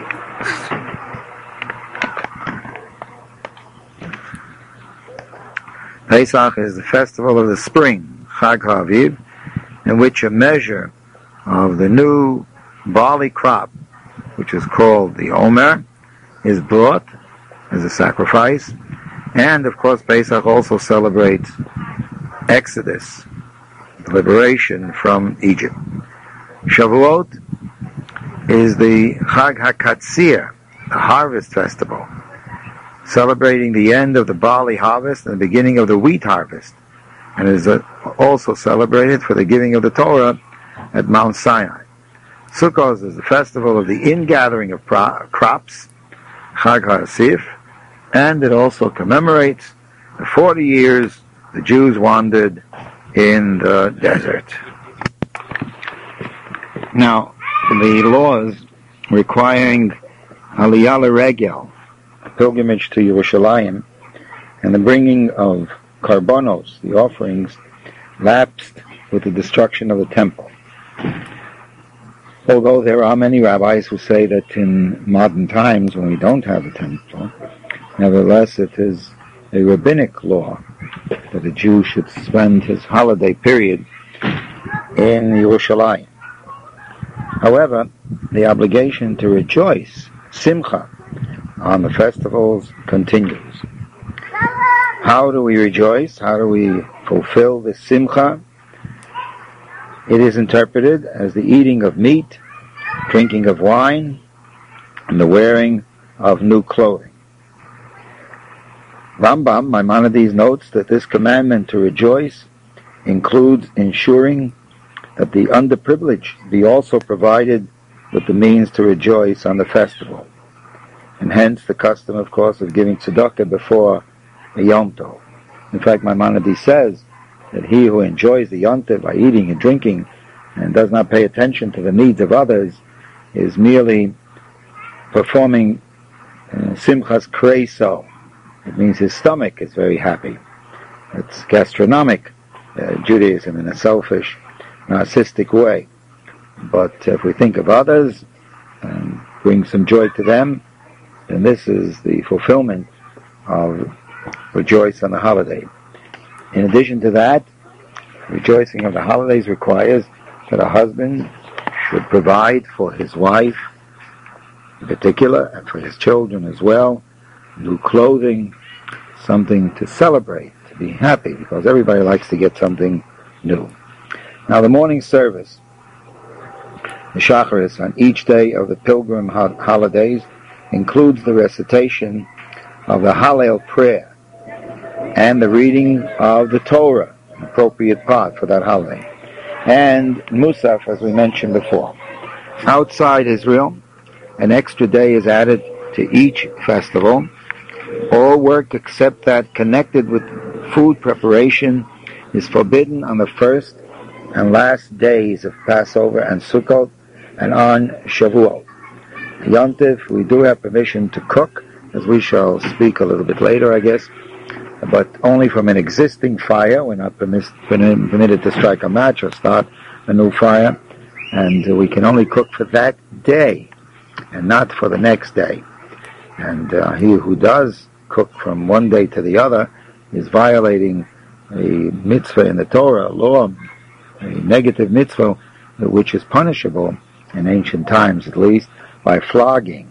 Pesach is the festival of the spring, Chag HaAviv, in which a measure of the new barley crop, which is called the Omer, is brought as a sacrifice. And of course Pesach also celebrates Exodus, the liberation from Egypt. Shavuot is the Chag HaKatzir, the harvest festival, celebrating the end of the barley harvest and the beginning of the wheat harvest, and is also celebrated for the giving of the Torah at Mount Sinai. Sukkot is the festival of the ingathering of crops, Chag HaAsif, and it also commemorates the 40 years the Jews wandered in the desert. Now, the laws requiring Aliyah L'Regel, a pilgrimage to Yerushalayim, and the bringing of karbonos, the offerings, lapsed with the destruction of the temple. Although there are many rabbis who say that in modern times, when we don't have a temple, nevertheless it is a rabbinic law that a Jew should spend his holiday period in Yerushalayim. However, the obligation to rejoice, simcha, on the festivals continues. How do we rejoice? How do we fulfill the simcha? It is interpreted as the eating of meat, drinking of wine, and the wearing of new clothing. Rambam, Maimonides, notes that this commandment to rejoice includes ensuring that the underprivileged be also provided with the means to rejoice on the festival, and hence the custom, of course, of giving tzedakah before a Yom Tov. In fact, Maimonides says that he who enjoys the Yom Tov by eating and drinking and does not pay attention to the needs of others is merely performing simchas kreiso. It means his stomach is very happy. It's gastronomic Judaism in a selfish, narcissistic way. But if we think of others and bring some joy to them, then this is the fulfillment of rejoice on the holiday. In addition to that, rejoicing of the holidays requires that a husband should provide for his wife in particular, and for his children as well, new clothing, something to celebrate, to be happy, because everybody likes to get something new. Now the morning service, the Shacharis, on each day of the pilgrim holidays, includes the recitation of the Hallel prayer and the reading of the Torah, an appropriate part for that holiday, and Musaf, as we mentioned before. Outside Israel, an extra day is added to each festival. All work except that connected with food preparation is forbidden on the first and last days of Passover and Sukkot and on Shavuot. Yom Tov, we do have permission to cook, as we shall speak a little bit later, I guess, but only from an existing fire. We're not permitted to strike a match or start a new fire, and we can only cook for that day and not for the next day. And he who does cook from one day to the other is violating a mitzvah in the Torah, a law a negative mitzvah which is punishable, in ancient times at least, by flogging.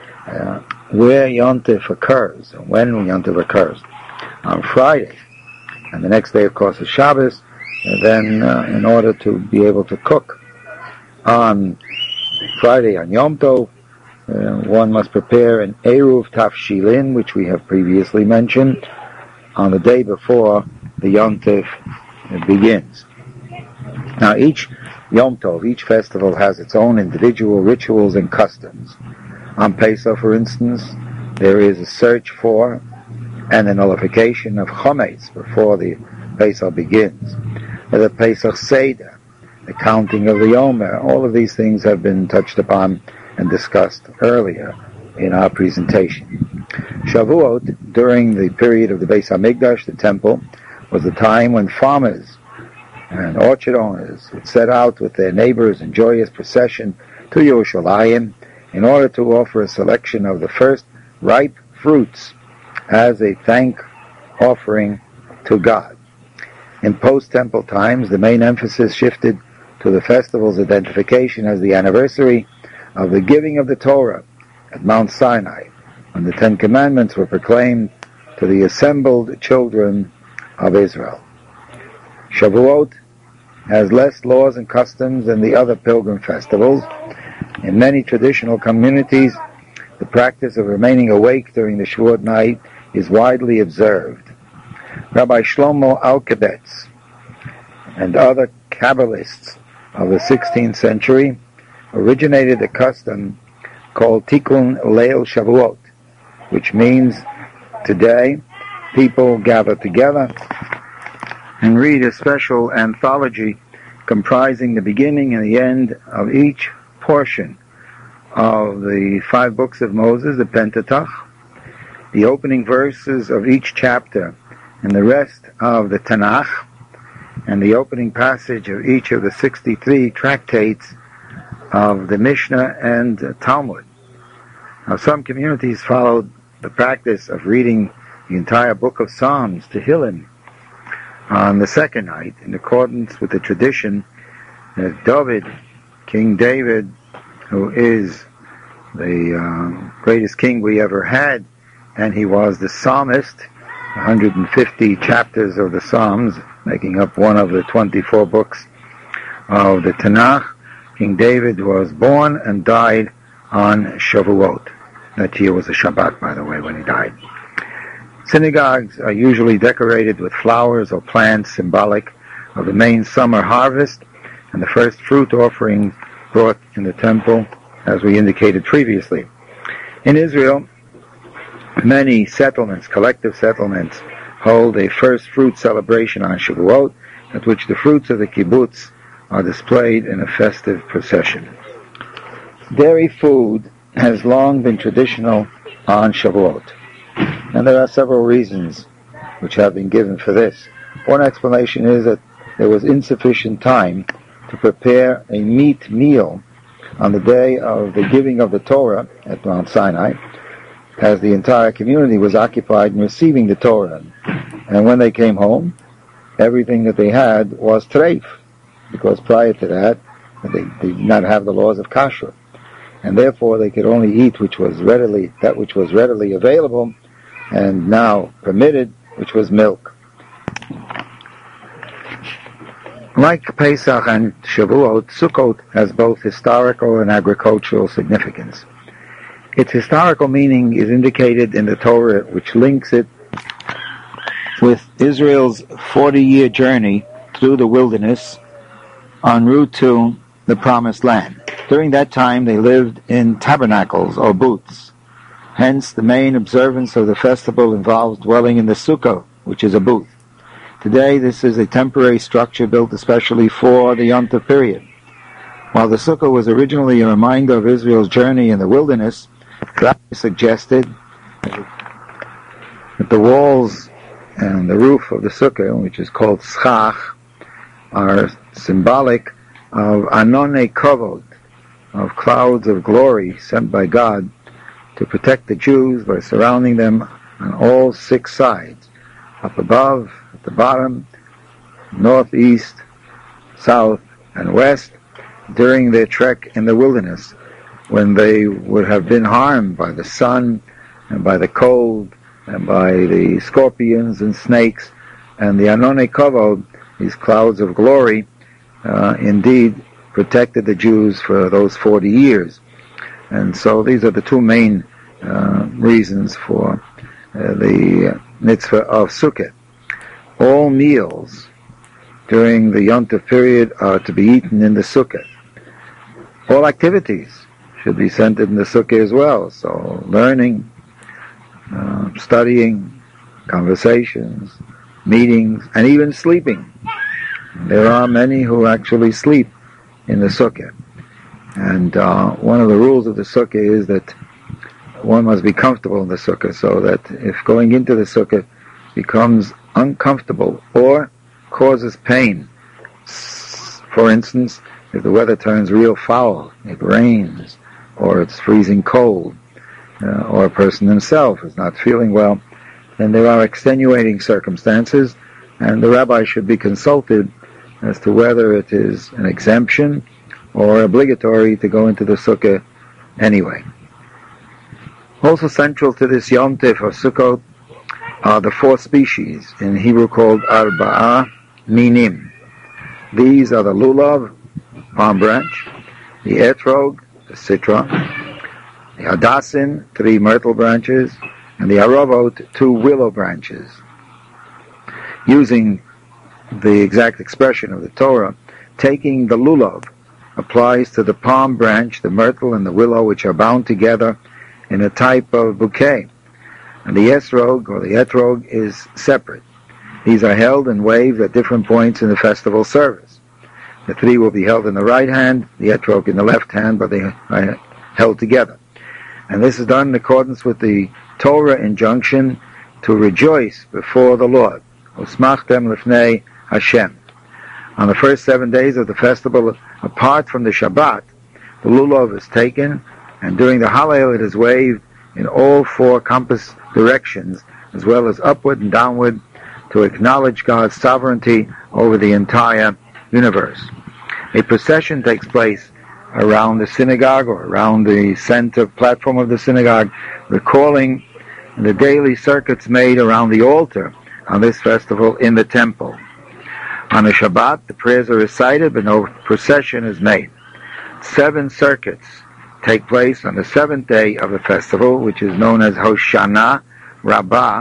Where Yontif occurs, when Yontif occurs, on Friday, and the next day, of course, is Shabbos. And then, in order to be able to cook on Friday, on Yom Tov, one must prepare an Eruv Tafshilin, which we have previously mentioned, on the day before the Yom Tov begins. Now, each Yom Tov, each festival has its own individual rituals and customs. On Pesach, for instance, there is a search for and a nullification of Chometz before the Pesach begins. The Pesach Seder, the counting of the Omer, all of these things have been touched upon and discussed earlier in our presentation. Shavuot, during the period of the Beis HaMikdash, the temple, was the time when farmers and orchard owners would set out with their neighbors in joyous procession to Yerushalayim in order to offer a selection of the first ripe fruits as a thank offering to God. In post-temple times, the main emphasis shifted to the festival's identification as the anniversary of the giving of the Torah at Mount Sinai, when the Ten Commandments were proclaimed to the assembled children of Israel. Shavuot has less laws and customs than the other pilgrim festivals. In many traditional communities, the practice of remaining awake during the Shavuot night is widely observed. Rabbi Shlomo Alkabetz and other Kabbalists of the 16th century originated a custom called Tikkun Leil Shavuot, which means today people gather together and read a special anthology comprising the beginning and the end of each portion of the 5 books of Moses, the Pentateuch, the opening verses of each chapter and the rest of the Tanakh, and the opening passage of each of the 63 tractates of the Mishnah and Talmud. Now, some communities followed the practice of reading the entire book of Psalms, Tehillim, on the second night, in accordance with the tradition that David, King David, who is the greatest king we ever had, and he was the psalmist, 150 chapters of the Psalms, making up one of the 24 books of the Tanakh. King David was born and died on Shavuot. That year was a Shabbat, by the way, when he died. Synagogues are usually decorated with flowers or plants symbolic of the main summer harvest and the first fruit offerings brought in the temple, as we indicated previously. In Israel, many settlements, collective settlements, hold a first fruit celebration on Shavuot, at which the fruits of the kibbutz are displayed in a festive procession. Dairy food has long been traditional on Shavuot, and there are several reasons which have been given for this. One explanation is that there was insufficient time to prepare a meat meal on the day of the giving of the Torah at Mount Sinai, as the entire community was occupied in receiving the Torah. And when they came home, everything that they had was treif, because prior to that, they did not have the laws of kashrut. And therefore they could only eat that which was readily available and now permitted, which was milk. Like Pesach and Shavuot, Sukkot has both historical and agricultural significance. Its historical meaning is indicated in the Torah, which links it with Israel's 40-year journey through the wilderness en route to the Promised Land. During that time, they lived in tabernacles or booths. Hence, the main observance of the festival involves dwelling in the sukkah, which is a booth. Today, this is a temporary structure built especially for the Yom Tov period. While the sukkah was originally a reminder of Israel's journey in the wilderness, Rabbi suggested that the walls and the roof of the sukkah, which is called schach, are symbolic of anone kavod, of clouds of glory sent by God to protect the Jews by surrounding them on all 6 sides, up above, at the bottom, northeast, south, and west during their trek in the wilderness, when they would have been harmed by the sun and by the cold and by the scorpions and snakes, and the Anone Kavod, these clouds of glory, indeed protected the Jews for those 40 years. And so these are the two main reasons for the mitzvah of Sukkot. All meals during the Yom Tov period are to be eaten in the Sukkot. All activities should be centered in the Sukkah as well. So learning, studying, conversations, meetings, and even sleeping. There are many who actually sleep in the Sukkah. And one of the rules of the Sukkah is that one must be comfortable in the Sukkah, so that if going into the Sukkah becomes uncomfortable or causes pain, for instance, if the weather turns real foul, it rains, or it's freezing cold, or a person himself is not feeling well, then there are extenuating circumstances, and the rabbi should be consulted as to whether it is an exemption or obligatory to go into the Sukkah anyway. Also central to this Yom Tov or Sukkot are the 4 species, in Hebrew called Arba'ah Minim. These are the lulav, palm branch, the etrog, the citra, the hadassin, 3 myrtle branches, and the aravot, 2 willow branches. Using the exact expression of the Torah, taking the lulav applies to the palm branch, the myrtle, and the willow, which are bound together in a type of bouquet. And the esrog, or the etrog, is separate. These are held and waved at different points in the festival service. The 3 will be held in the right hand, the etrog in the left hand, but they are held together. And this is done in accordance with the Torah injunction to rejoice before the Lord. Usmachtem lifnei Hashem. On the first 7 days of the festival, apart from the Shabbat, the lulav is taken, and during the Hallel it is waved in all 4 compass directions, as well as upward and downward, to acknowledge God's sovereignty over the entire universe. A procession takes place around the synagogue or around the center platform of the synagogue, recalling the daily circuits made around the altar on this festival in the temple. On a Shabbat, the prayers are recited, but no procession is made. 7 circuits take place on the 7th day of the festival, which is known as Hoshana Rabbah.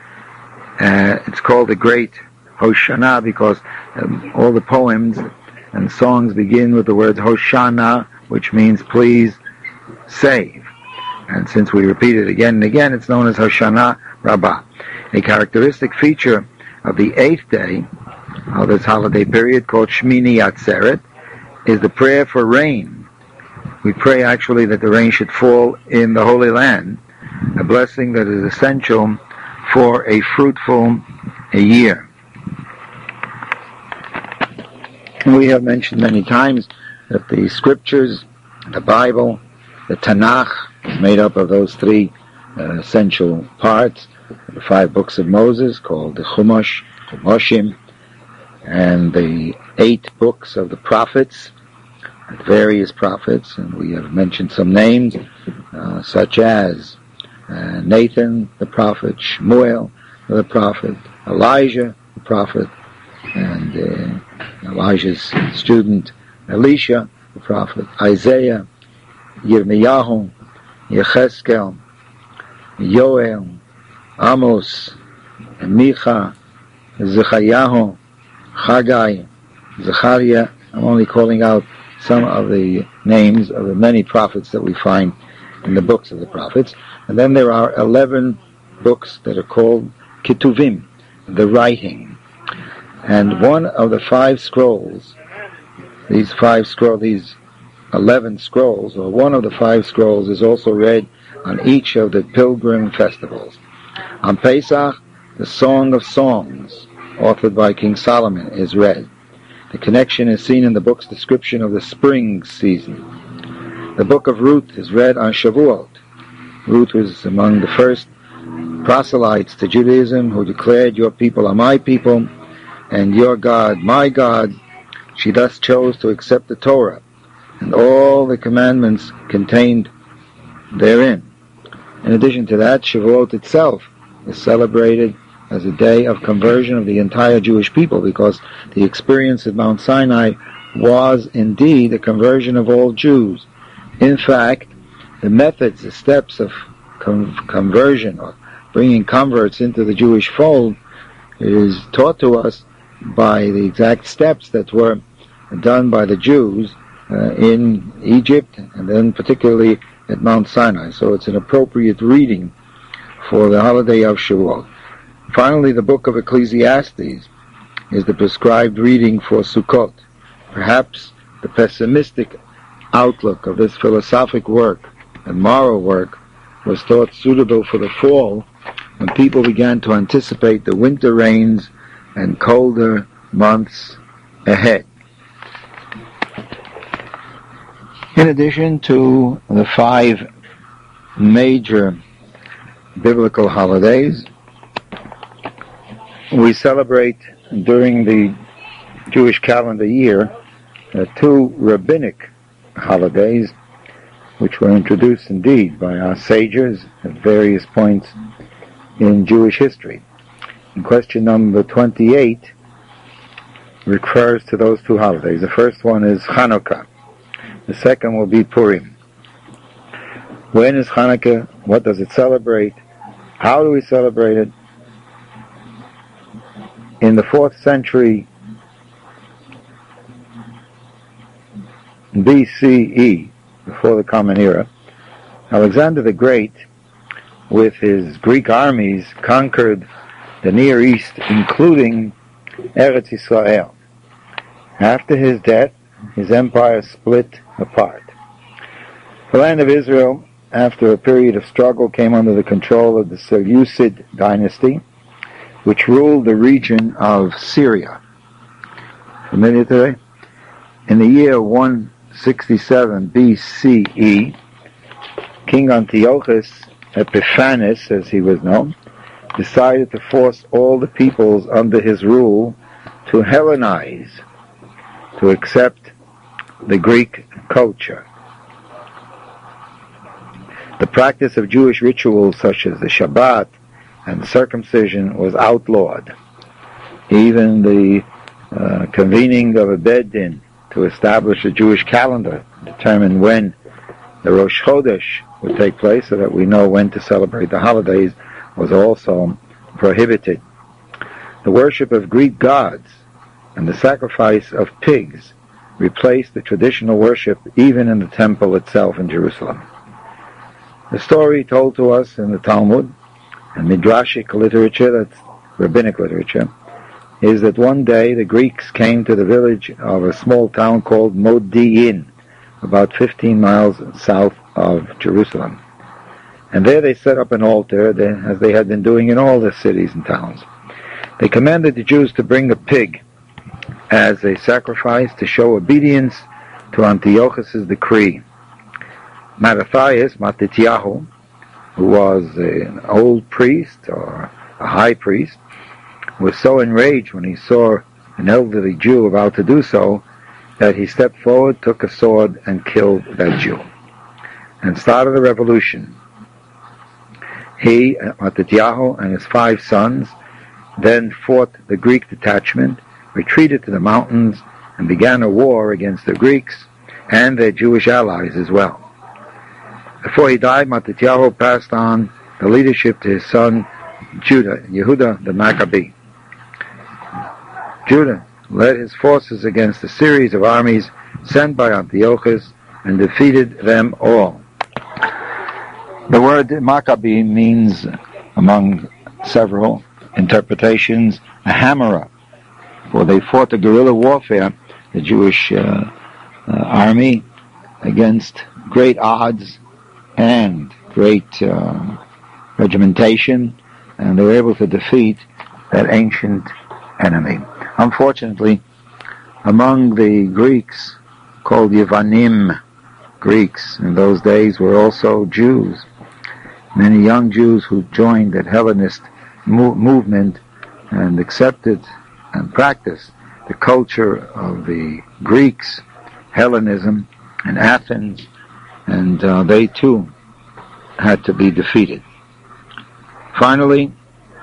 It's called the Great Hoshana because all the poems and songs begin with the word Hoshana, which means please save. And since we repeat it again and again, it's known as Hoshana Rabbah. A characteristic feature of the 8th day of this holiday period, called Shmini Atzeret, is the prayer for rain. We pray actually that the rain should fall in the Holy Land, a blessing that is essential for a fruitful year. We have mentioned many times that the scriptures, the Bible, the Tanakh, is made up of those 3 essential parts. The 5 books of Moses, called the Chumash, Chumashim, and the 8 books of the prophets, various prophets, and we have mentioned some names, such as Nathan, the prophet, Shmuel, the prophet, Elijah, the prophet, and Elijah's student, Elisha, the prophet, Isaiah, Yirmiyahu, Yecheskel, Yoel, Amos, Micha, Zechayahu, Haggai, Zechariah. I'm only calling out some of the names of the many prophets that we find in the books of the prophets. And then there are 11 books that are called Ketuvim, the writing. And one of the 5 scrolls, these 11 scrolls, or one of the 5 scrolls is also read on each of the pilgrim festivals. On Pesach, the Song of Songs, authored by King Solomon, is read. The connection is seen in the book's description of the spring season. The book of Ruth is read on Shavuot. Ruth was among the first proselytes to Judaism who declared, "Your people are my people, and your God my God." She thus chose to accept the Torah and all the commandments contained therein. In addition to that, Shavuot itself is celebrated as a day of conversion of the entire Jewish people, because the experience at Mount Sinai was indeed a conversion of all Jews. In fact, the methods, the steps of conversion, or bringing converts into the Jewish fold, is taught to us by the exact steps that were done by the Jews in Egypt, and then particularly at Mount Sinai. So it's an appropriate reading for the holiday of Shavuot. Finally, the book of Ecclesiastes is the prescribed reading for Sukkot. Perhaps the pessimistic outlook of this philosophic work and moral work was thought suitable for the fall, when people began to anticipate the winter rains and colder months ahead. In addition to the 5 major biblical holidays, we celebrate during the Jewish calendar year 2 rabbinic holidays, which were introduced indeed by our sages at various points in Jewish history. And question number 28 refers to those 2 holidays. The first one is Hanukkah. The second will be Purim. When is Hanukkah? What does it celebrate? How do we celebrate it? In the 4th century BCE, before the Common Era, Alexander the Great, with his Greek armies, conquered the Near East, including Eretz Israel. After his death, his empire split apart. The land of Israel, after a period of struggle, came under the control of the Seleucid dynasty, which ruled the region of Syria. Familiar today? In the year 167 BCE, King Antiochus Epiphanes, as he was known, decided to force all the peoples under his rule to Hellenize, to accept the Greek culture. The practice of Jewish rituals such as the Shabbat and circumcision was outlawed. Even the convening of a Beit Din to establish a Jewish calendar, determine when the Rosh Chodesh would take place so that we know when to celebrate the holidays, was also prohibited. The worship of Greek gods and the sacrifice of pigs replaced the traditional worship even in the temple itself in Jerusalem. The story told to us in the Talmud and Midrashic literature, that's rabbinic literature, is that one day the Greeks came to the village of a small town called Modi'in, about 15 miles south of Jerusalem. And there they set up an altar, as they had been doing in all the cities and towns. They commanded the Jews to bring a pig as a sacrifice to show obedience to Antiochus' decree. Matityahu, who was an old priest or a high priest, was so enraged when he saw an elderly Jew about to do so that he stepped forward, took a sword, and killed that Jew, and started a revolution. He, Matityahu, and his 5 sons then fought the Greek detachment, retreated to the mountains, and began a war against the Greeks and their Jewish allies as well. Before he died, Matityahu passed on the leadership to his son Yehuda the Maccabee. Judah led his forces against a series of armies sent by Antiochus and defeated them all. The word Maccabee means, among several interpretations, a hammerer, for they fought a guerrilla warfare, the Jewish army, against great odds and great regimentation, and they were able to defeat that ancient enemy. Unfortunately, among the Greeks, called Yevanim Greeks in those days, were also Jews. Many young Jews who joined that Hellenist movement and accepted and practiced the culture of the Greeks, Hellenism, and Athens, and they too had to be defeated. Finally,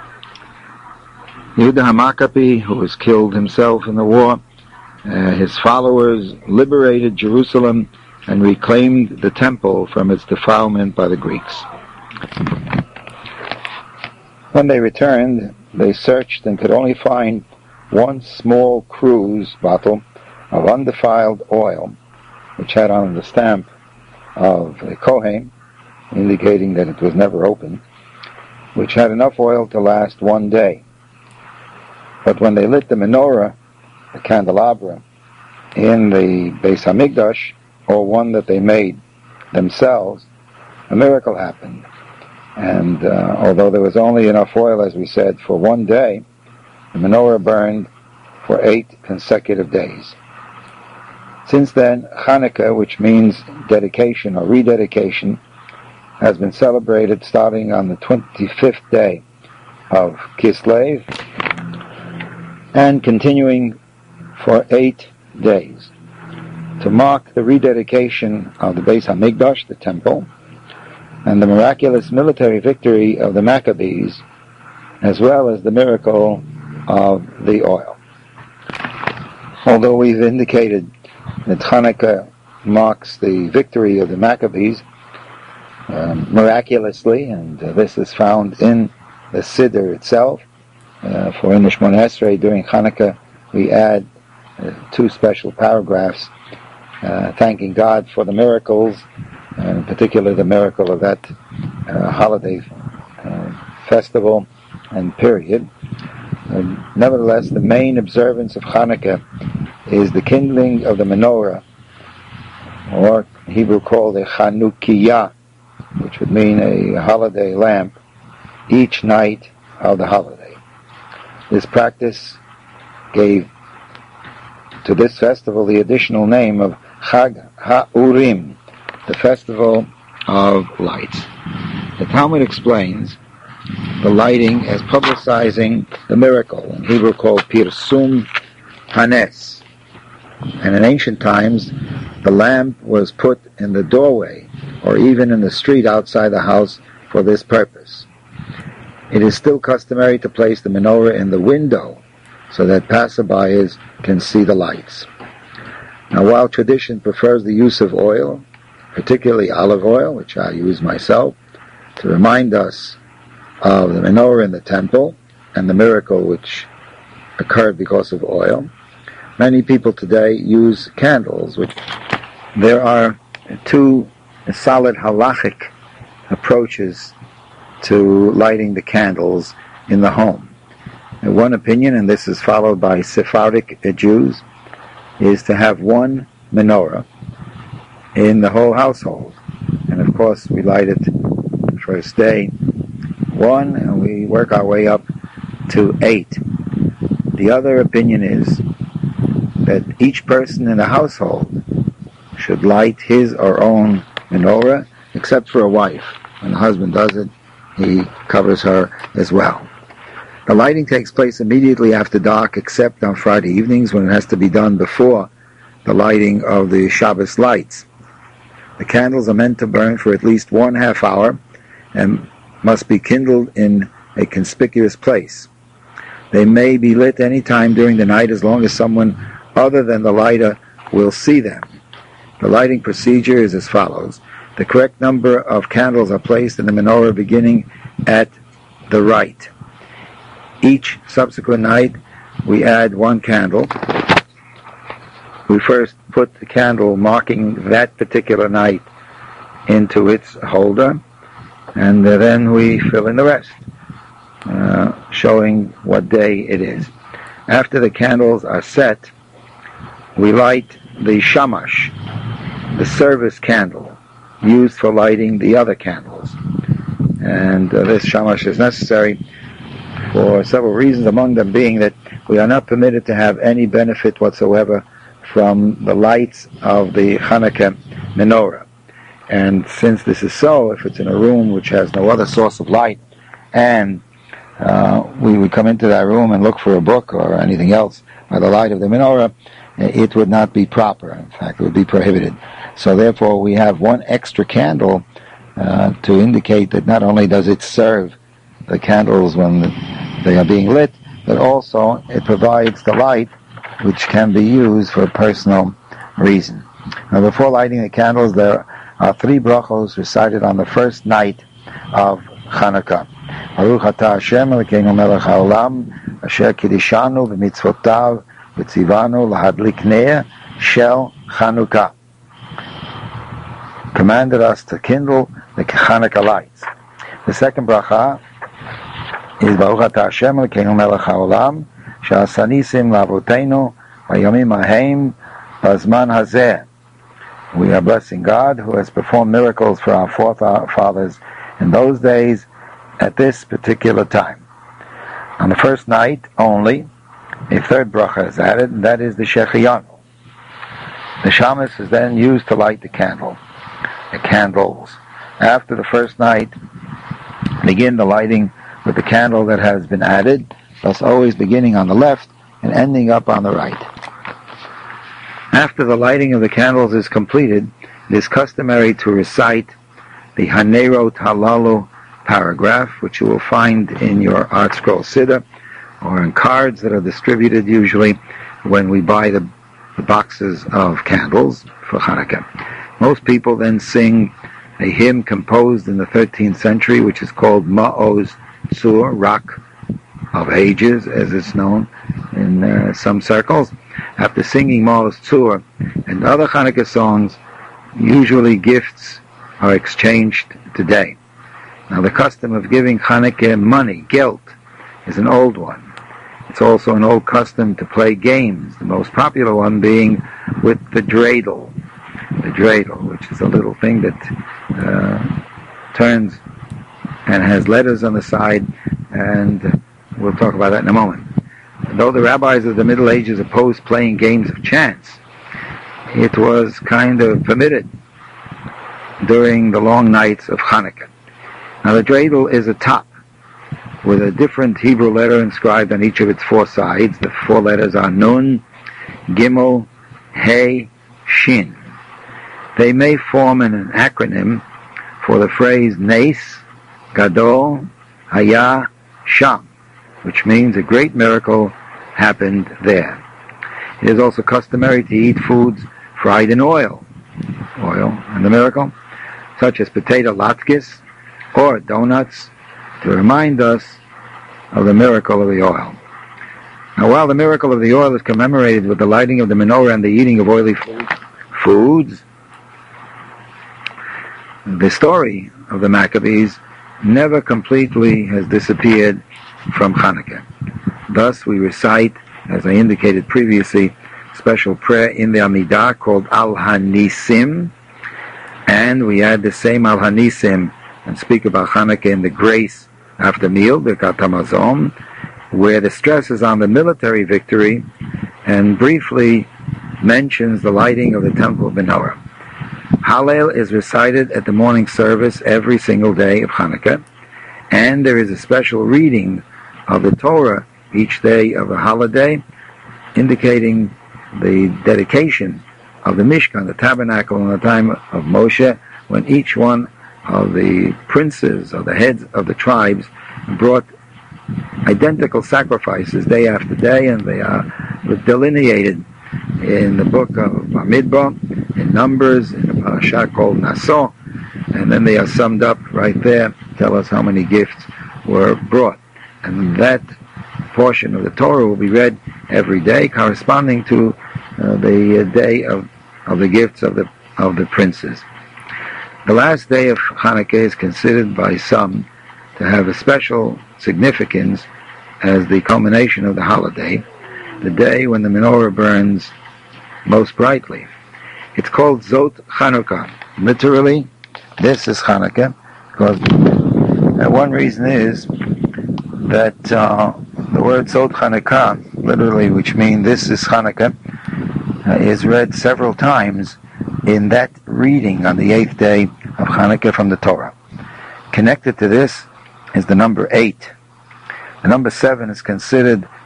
Yehuda HaMaccabi, who was killed himself in the war, his followers liberated Jerusalem and reclaimed the temple from its defilement by the Greeks. When they returned, they searched and could only find one small cruse bottle of undefiled oil, which had on the stamp of a Kohen, indicating that it was never opened, which had enough oil to last one day. But when they lit the menorah, the candelabra, in the Beis Hamikdash, or one that they made themselves, a miracle happened. And although there was only enough oil, as we said, for one day, the menorah burned for 8 consecutive days. Since then, Hanukkah, which means dedication or rededication, has been celebrated starting on the 25th day of Kislev and continuing for 8 days to mark the rededication of the Beis Hamikdash, the temple, and the miraculous military victory of the Maccabees, as well as the miracle of the oil. Although we've indicated that Hanukkah marks the victory of the Maccabees miraculously, and this is found in the Siddur itself. For in the Shmoneh Esrei during Hanukkah, we add 2 special paragraphs thanking God for the miracles, in particular the miracle of that holiday festival and period. Nevertheless, the main observance of Hanukkah is the kindling of the menorah, or in Hebrew called a Chanukiah, which would mean a holiday lamp, each night of the holiday. This practice gave to this festival the additional name of Chag HaUrim, the festival of lights. The Talmud explains the lighting as publicizing the miracle, in Hebrew called Pirsum Hanes. And in ancient times, the lamp was put in the doorway or even in the street outside the house for this purpose. It is still customary to place the menorah in the window so that passersby can see the lights. Now, while tradition prefers the use of oil, particularly olive oil, which I use myself, to remind us of the menorah in the temple and the miracle which occurred because of oil, many people today use candles, which there are 2 solid halachic approaches to lighting the candles in the home. And one opinion, and this is followed by Sephardic Jews, is to have one menorah in the whole household. And of course we light it first day 1 and we work our way up to 8. The other opinion is that each person in the household should light his or her own menorah, except for a wife. When the husband does it, he covers her as well. The lighting takes place immediately after dark, except on Friday evenings when it has to be done before the lighting of the Shabbos lights. The candles are meant to burn for at least 1/2 hour and must be kindled in a conspicuous place. They may be lit any time during the night as long as someone other than the lighter will see them. The lighting procedure is as follows. The correct number of candles are placed in the menorah beginning at the right. Each subsequent night we add 1 candle. We first put the candle marking that particular night into its holder, and then we fill in the rest, showing what day it is. After the candles are set, we light the shamash, the service candle, used for lighting the other candles. And this shamash is necessary for several reasons, among them being that we are not permitted to have any benefit whatsoever from the lights of the Hanukkah menorah. And since this is so, if it's in a room which has no other source of light, and we would come into that room and look for a book or anything else by the light of the menorah, it would not be proper. In fact, it would be prohibited. So therefore, we have one extra candle to indicate that not only does it serve the candles when they are being lit, but also it provides the light which can be used for personal reason. Now, before lighting the candles, there are 3 brachos recited on the first night of Hanukkah. Baruch atah Hashem Elokeinu melech haolam asher kiddushanu b'mitzvotav v'tzivanu lahadlik ner shel Hanukkah. Commanded us to kindle the Hanukkah lights. The second bracha is Baruch atah Hashem Elokeinu melech haolam she'asa nisim la'avoteinu v'yomim hahem b'zman hazeh. We are blessing God who has performed miracles for our forefathers in those days at this particular time. On the first night only, a third bracha is added, and that is the Shehecheyanu. The shamus is then used to light the candles. After the first night, begin the lighting with the candle that has been added, thus always beginning on the left and ending up on the right. After the lighting of the candles is completed, it is customary to recite the Hanerot Halalu paragraph, which you will find in your Art Scroll Siddur, or in cards that are distributed usually when we buy the boxes of candles for Hanukkah. Most people then sing a hymn composed in the 13th century, which is called Ma'oz Tzur, Rock of Ages, as it's known in some circles. After singing Ma'oz Tzur and other Hanukkah songs, usually gifts are exchanged today. Now, the custom of giving Hanukkah money, geld, is an old one. It's also an old custom to play games, the most popular one being with the dreidel. The dreidel, which is a little thing that turns and has letters on the side, and we'll talk about that in a moment. Though the rabbis of the Middle Ages opposed playing games of chance, it was kind of permitted during the long nights of Hanukkah. Now, the dreidel is a top with a different Hebrew letter inscribed on each of its 4 sides. The 4 letters are Nun, Gimel, Hey, Shin. They may form an acronym for the phrase Nes, Gadol, Haya, Sham, which means a great miracle happened there. It is also customary to eat foods fried in oil, and the miracle, such as potato latkes or donuts, to remind us of the miracle of the oil. Now, while the miracle of the oil is commemorated with the lighting of the menorah and the eating of oily foods, the story of the Maccabees never completely has disappeared from Hanukkah. Thus, we recite, as I indicated previously, special prayer in the Amidah called Al Hanisim, and we add the same Al Hanisim and speak about Hanukkah in the grace after meal, Birkat HaMazon, where the stress is on the military victory and briefly mentions the lighting of the Temple of Menorah. Hallel is recited at the morning service every single day of Hanukkah, and there is a special reading of the Torah each day of the holiday, indicating the dedication of the Mishkan, the tabernacle, in the time of Moshe, when each one of the princes or the heads of the tribes brought identical sacrifices day after day, and they are delineated in the book of Bamidbar, in Numbers, in a parasha called Naso, and then they are summed up right there, tell us how many gifts were brought. And that portion of the Torah will be read every day, corresponding to the day of the gifts of the princes. The last day of Hanukkah is considered by some to have a special significance as the culmination of the holiday, the day when the menorah burns most brightly. It's called Zot Chanukah. Literally, this is Hanukkah, because one reason is that the word Zot Chanukah, literally, which means this is Hanukkah, is read several times in that reading on the 8th day of Hanukkah from the Torah. Connected to this is the number 8. The number 7 is considered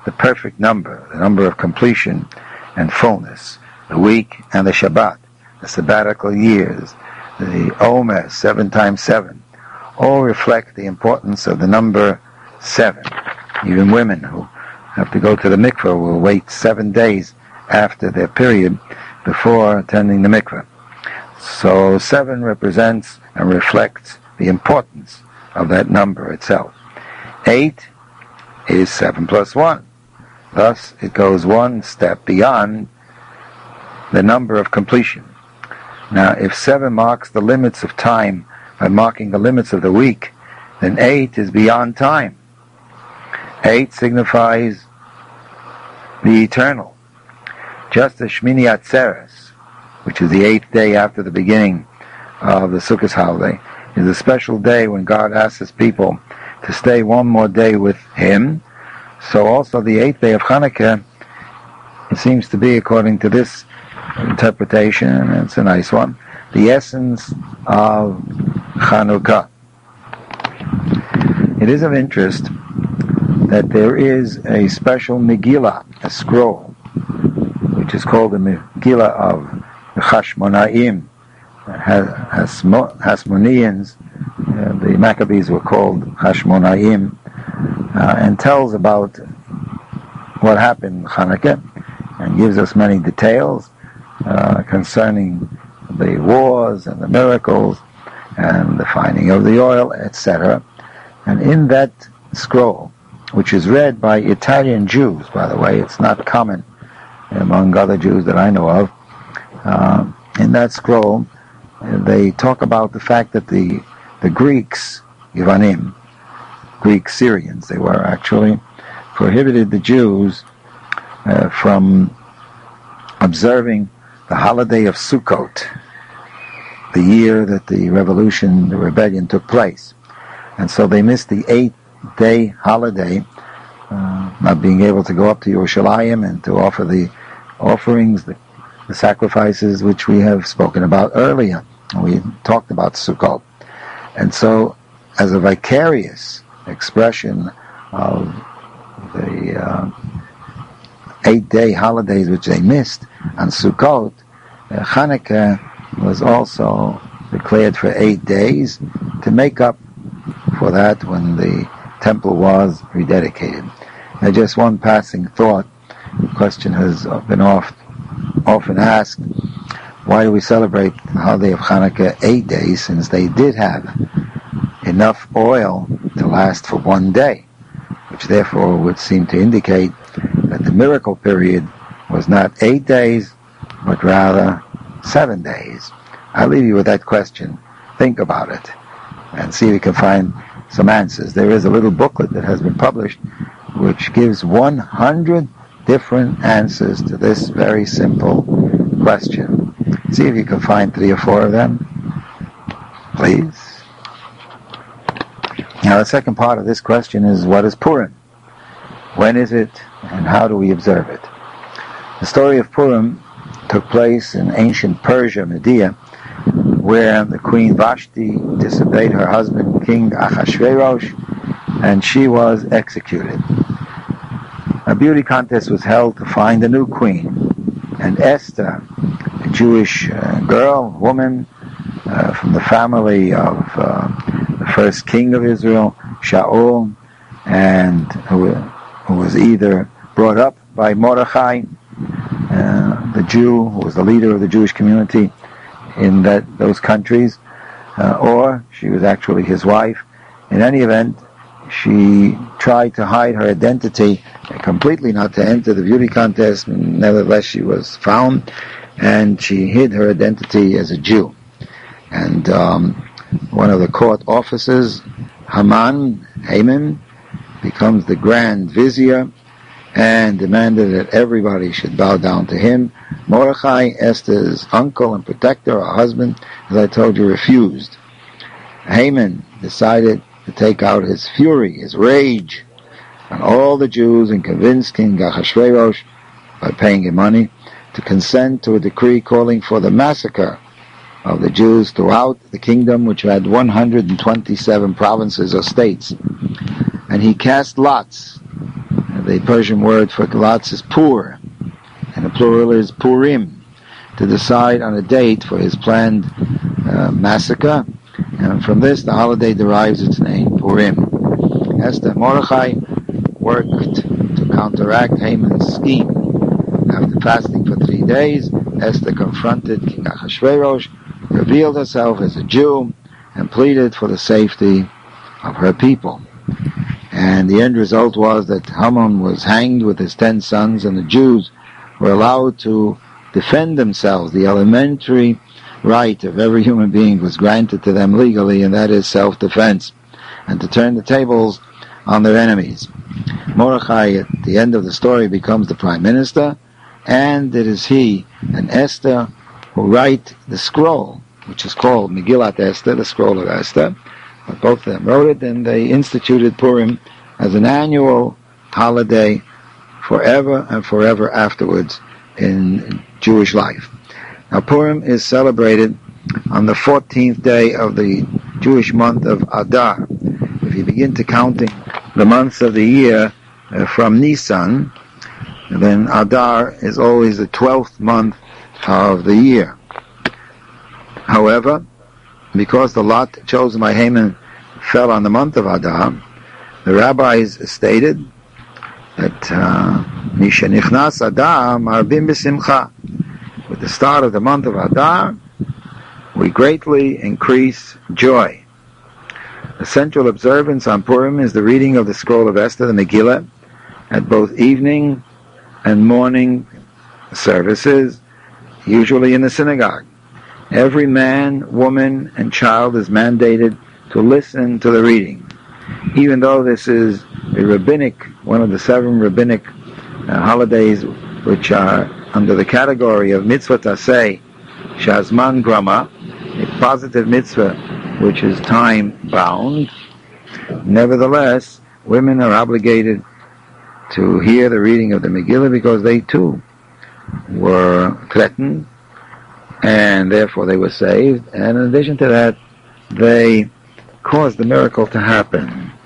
the perfect number, the number of completion and fullness, the week and the Shabbat, the sabbatical years, the Omer, 7 times 7, all reflect the importance of the number 7. Even women who have to go to the mikveh will wait 7 days after their period before attending the mikveh. So 7 represents and reflects the importance of that number itself. 8 is 7 plus 1. Thus, it goes one step beyond the number of completion. Now, if 7 marks the limits of time by marking the limits of the week, then 8 is beyond time. 8 signifies the eternal. Just as Shmini Atzeres, which is the 8th day after the beginning of the Sukkot holiday, is a special day when God asks His people to stay one more day with Him, so also the 8th day of Hanukkah, it seems to be, according to this interpretation, and it's a nice one, the essence of Chanukah. It is of interest that there is a special Megillah, a scroll, which is called the Megillah of the Hashmonaim, Hasmoneans. The Maccabees were called Hashmonaim, and tells about what happened in Hanukkah, and gives us many details concerning the wars and the miracles and the finding of the oil, etc. And in that scroll, which is read by Italian Jews, by the way, it's not common among other Jews that I know of, in that scroll they talk about the fact that the Greeks, Yevanim, Greek Syrians they were actually, prohibited the Jews from observing the holiday of Sukkot, the year that the rebellion took place. And so they missed the 8-day holiday, not being able to go up to Yerushalayim and to offer the offerings, the sacrifices which we have spoken about earlier. We talked about Sukkot. And so, as a vicarious expression of the 8-day holidays which they missed on Sukkot, Hanukkah was also declared for 8 days to make up for that when the temple was rededicated. Now, just one passing thought. The question has been often asked, why do we celebrate the holiday of Hanukkah 8 days, since they did have enough oil to last for 1 day, which therefore would seem to indicate that the miracle period was not 8 days, but rather 7 days. I'll leave you with that question. Think about it and see if you can find some answers. There is a little booklet that has been published which gives 100 different answers to this very simple question. See if you can find 3 or 4 of them, please. Now, the second part of this question is, what is Purim? When is it, and how do we observe it? The story of Purim took place in ancient Persia, Media, where the queen Vashti disobeyed her husband, King Achashverosh, and she was executed. A beauty contest was held to find a new queen, and Esther, a Jewish woman from the family of the first king of Israel, Shaul, and who was either brought up by Mordechai, the Jew who was the leader of the Jewish community in those countries, or she was actually his wife. In any event, she tried to hide her identity completely, not to enter the beauty contest. Nevertheless, she was found, and she hid her identity as a Jew. And one of the court officers, Haman, becomes the grand vizier and demanded that everybody should bow down to him. Mordechai, Esther's uncle and protector, her husband, as I told you, refused. Haman decided to take out his fury, his rage, on all the Jews and convinced King Achashverosh, by paying him money, to consent to a decree calling for the massacre of the Jews throughout the kingdom, which had 127 provinces or states. And he cast lots. The Persian word for Galatz is Pur, and the plural is Purim, to decide on a date for his planned massacre. And from this, the holiday derives its name, Purim. Esther and Mordechai worked to counteract Haman's scheme. After fasting for 3 days, Esther confronted King Ahasuerus, revealed herself as a Jew, and pleaded for the safety of her people. And the end result was that Haman was hanged with his 10 sons, and the Jews were allowed to defend themselves. The elementary right of every human being was granted to them legally, and that is self-defense, and to turn the tables on their enemies. Mordechai, at the end of the story, becomes the prime minister, and it is he and Esther who write the scroll, which is called Megillat Esther, the scroll of Esther. But both of them wrote it, and they instituted Purim as an annual holiday forever and forever afterwards in Jewish life. Now, Purim is celebrated on the 14th day of the Jewish month of Adar. If you begin to counting the months of the year from Nisan, then Adar is always the 12th month of the year. However, because the lot chosen by Haman fell on the month of Adar, the rabbis stated that Mishenichnas Adar Marbim B'Simcha. With the start of the month of Adar, we greatly increase joy. The central observance on Purim is the reading of the scroll of Esther, the Megillah, at both evening and morning services, usually in the synagogue. Every man, woman, and child is mandated to listen to the reading. Even though this is a rabbinic, one of the 7 rabbinic holidays which are under the category of mitzvah taseh, shazman grama, a positive mitzvah which is time-bound, nevertheless, women are obligated to hear the reading of the Megillah because they too were threatened, and therefore they were saved, and in addition to that, they caused the miracle to happen.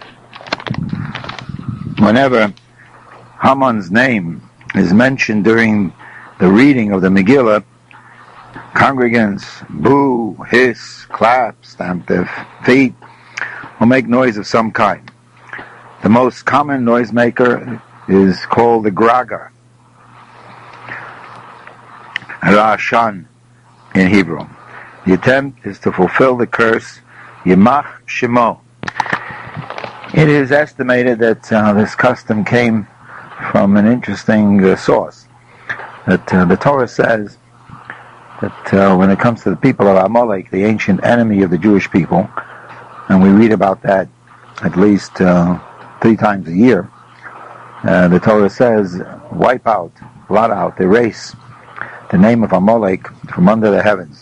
Whenever Haman's name is mentioned during the reading of the Megillah, congregants boo, hiss, clap, stamp their feet, or make noise of some kind. The most common noisemaker is called the Gragar, Rashan in Hebrew. The attempt is to fulfill the curse Yimach Shemo. It is estimated that this custom came from an interesting source. That the Torah says that when it comes to the people of Amalek, the ancient enemy of the Jewish people, and we read about that at least 3 times a year, the Torah says, wipe out, blot out, erase the name of Amalek from under the heavens.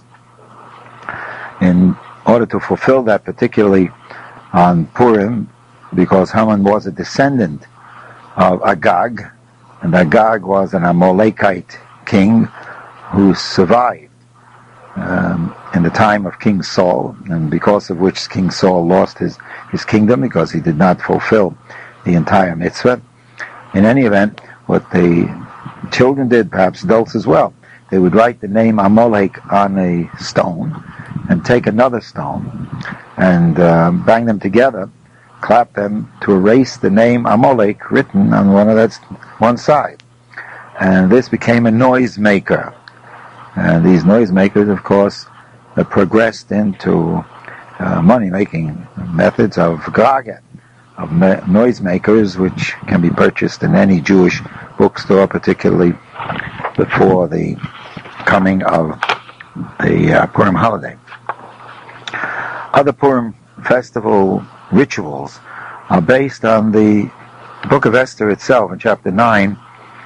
In order to fulfill that, particularly on Purim, because Haman was a descendant of Agag, and Agag was an Amalekite king who survived in the time of King Saul, and because of which King Saul lost his kingdom because he did not fulfill the entire mitzvah. In any event, what the children did, perhaps adults as well, they would write the name Amalek on a stone and take another stone and bang them together, clap them to erase the name Amalek written on one side. And this became a noisemaker. And these noisemakers, of course, progressed into money-making methods of graga, of noisemakers, which can be purchased in any Jewish bookstore, particularly before the coming of the Purim holiday. Other Purim festival rituals are based on the book of Esther itself. In chapter 9,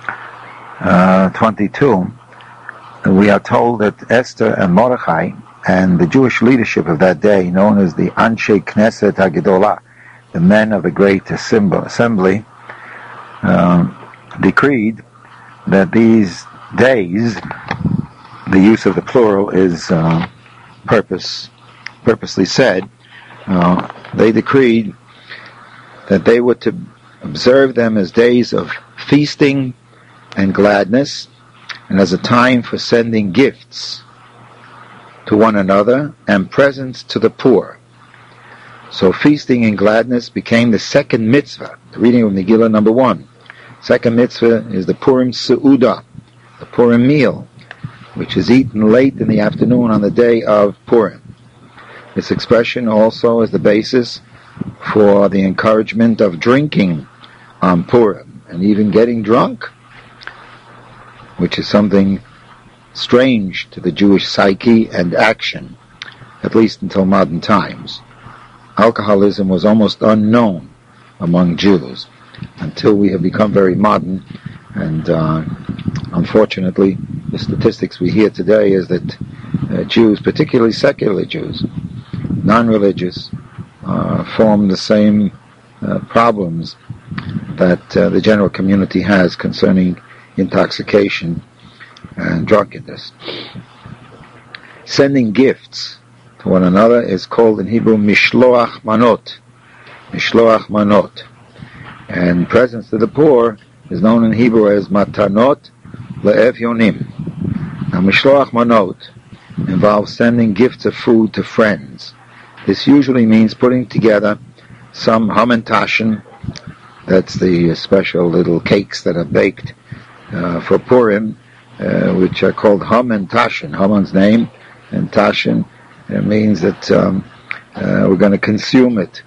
22, we are told that Esther and Mordechai and the Jewish leadership of that day, known as the Anshe Knesset HaGedolah, the men of the great assembly, decreed that these days, the use of the plural is purposely said, they decreed that they were to observe them as days of feasting and gladness, and as a time for sending gifts to one another and presents to the poor. So feasting and gladness became the second mitzvah, the reading of Megillah number 1. Second mitzvah is the Purim Seudah, the Purim meal, which is eaten late in the afternoon on the day of Purim. This expression also is the basis for the encouragement of drinking on Purim, and even getting drunk, which is something strange to the Jewish psyche and action, at least until modern times. Alcoholism was almost unknown among Jews until we have become very modern, and unfortunately the statistics we hear today is that Jews, particularly secular Jews, non-religious, form the same problems that the general community has concerning intoxication and drunkenness. Sending gifts to one another is called in Hebrew mishloach manot. Mishloach manot. And presents to the poor is known in Hebrew as matanot le'evyonim. Now mishloach manot involves sending gifts of food to friends. This usually means putting together some hamantashen, that's the special little cakes that are baked for Purim, which are called hamantashen, Haman's name, and tashen means that we're going to consume it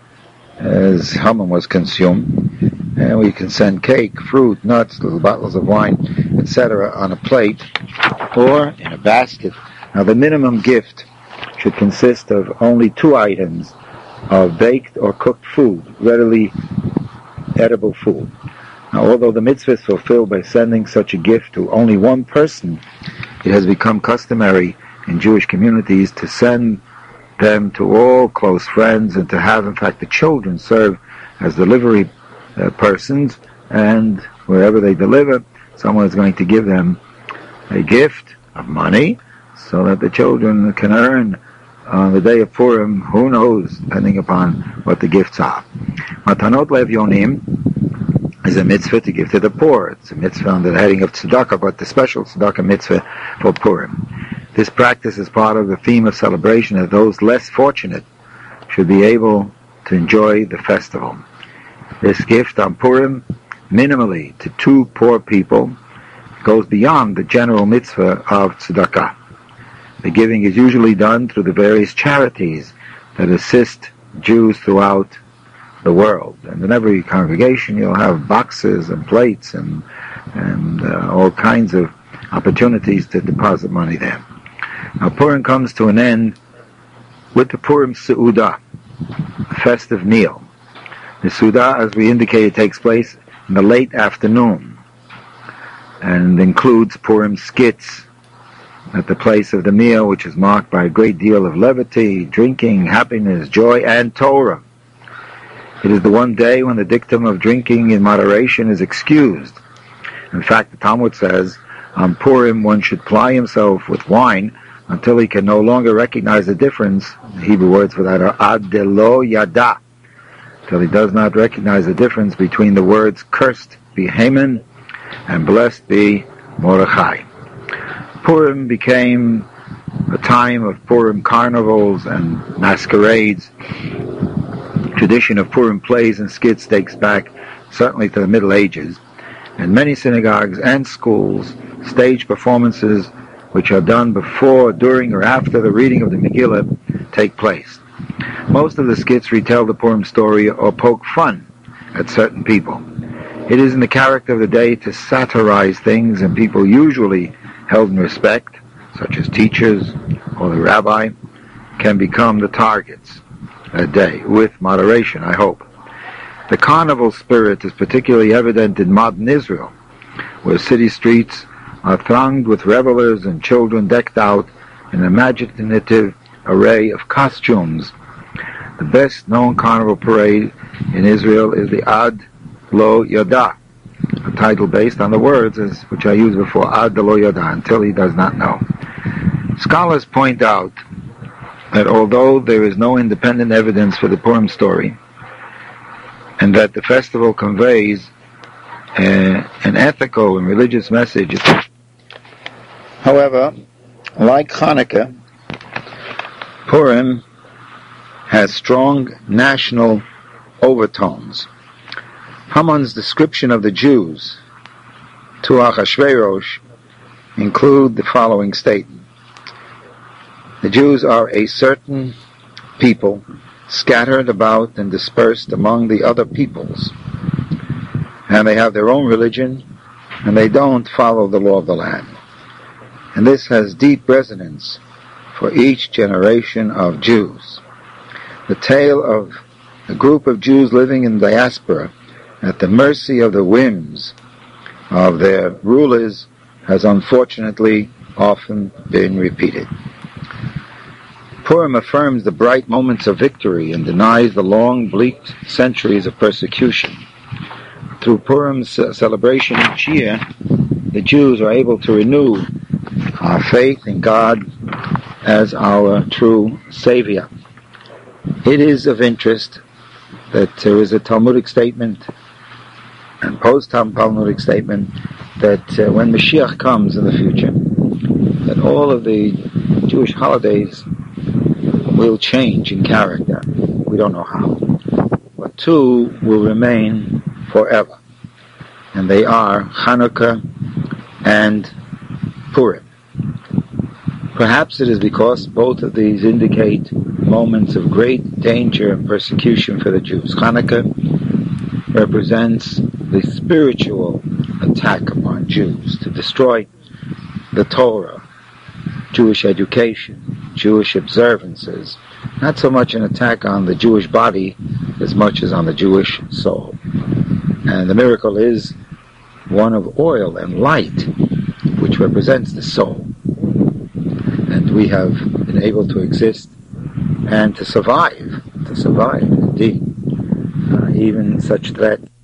as Haman was consumed. And we can send cake, fruit, nuts, little bottles of wine, etc. on a plate or in a basket. Now the minimum gift should consist of only 2 items of baked or cooked food, readily edible food. Now, although the mitzvah is fulfilled by sending such a gift to only one person, it has become customary in Jewish communities to send them to all close friends and to have, in fact, the children serve as delivery persons, and wherever they deliver, someone is going to give them a gift of money so that the children can earn on the day of Purim, who knows, depending upon what the gifts are. Matanot le'evyonim is a mitzvah to give to the poor. It's a mitzvah under the heading of tzedakah, but the special tzedakah mitzvah for Purim. This practice is part of the theme of celebration that those less fortunate should be able to enjoy the festival. This gift on Purim, minimally to 2 poor people, goes beyond the general mitzvah of tzedakah. The giving is usually done through the various charities that assist Jews throughout the world. And in every congregation you'll have boxes and plates and all kinds of opportunities to deposit money there. Now Purim comes to an end with the Purim Seudah, a festive meal. The Seudah, as we indicated, takes place in the late afternoon and includes Purim skits at the place of the meal, which is marked by a great deal of levity, drinking, happiness, joy, and Torah. It is the one day when the dictum of drinking in moderation is excused. In fact, the Talmud says, on Purim one should ply himself with wine until he can no longer recognize the difference. The Hebrew words for that are ad delo yada, till he does not recognize the difference between the words cursed be Haman and blessed be Mordechai. Purim became a time of Purim carnivals and masquerades. Tradition of Purim plays and skits dates back certainly to the Middle Ages, and many synagogues and schools stage performances which are done before, during, or after the reading of the Megillah take place. Most of the skits retell the Purim story or poke fun at certain people. It is in the character of the day to satirize things, and people usually held in respect, such as teachers or the rabbi, can become the targets that day, with moderation, I hope. The carnival spirit is particularly evident in modern Israel, where city streets are thronged with revelers and children decked out in an imaginative array of costumes. The best known carnival parade in Israel is the Ad Lo Yada, a title based on the words which I used before, Ad Lo Yada, until he does not know. Scholars point out that although there is no independent evidence for the Purim story, and that the festival conveys an ethical and religious message. However, like Hanukkah, Purim has strong national overtones. Haman's description of the Jews to Achashverosh include the following statement. The Jews are a certain people scattered about and dispersed among the other peoples, and they have their own religion, and they don't follow the law of the land. And this has deep resonance for each generation of Jews. The tale of a group of Jews living in diaspora at the mercy of the whims of their rulers has unfortunately often been repeated. Purim affirms the bright moments of victory and denies the long, bleak centuries of persecution. Through Purim's celebration each year, the Jews are able to renew our faith in God as our true Savior. It is of interest that there is a Talmudic statement and post-Talmudic statement that when Mashiach comes in the future, that all of the Jewish holidays will change in character. We don't know how. But two will remain forever. And they are Hanukkah and Purim. Perhaps it is because both of these indicate moments of great danger and persecution for the Jews. Hanukkah represents the spiritual attack upon Jews to destroy the Torah, Jewish education, Jewish observances. Not so much an attack on the Jewish body as much as on the Jewish soul. And the miracle is one of oil and light, which represents the soul. And we have been able to exist and to survive indeed, even such threat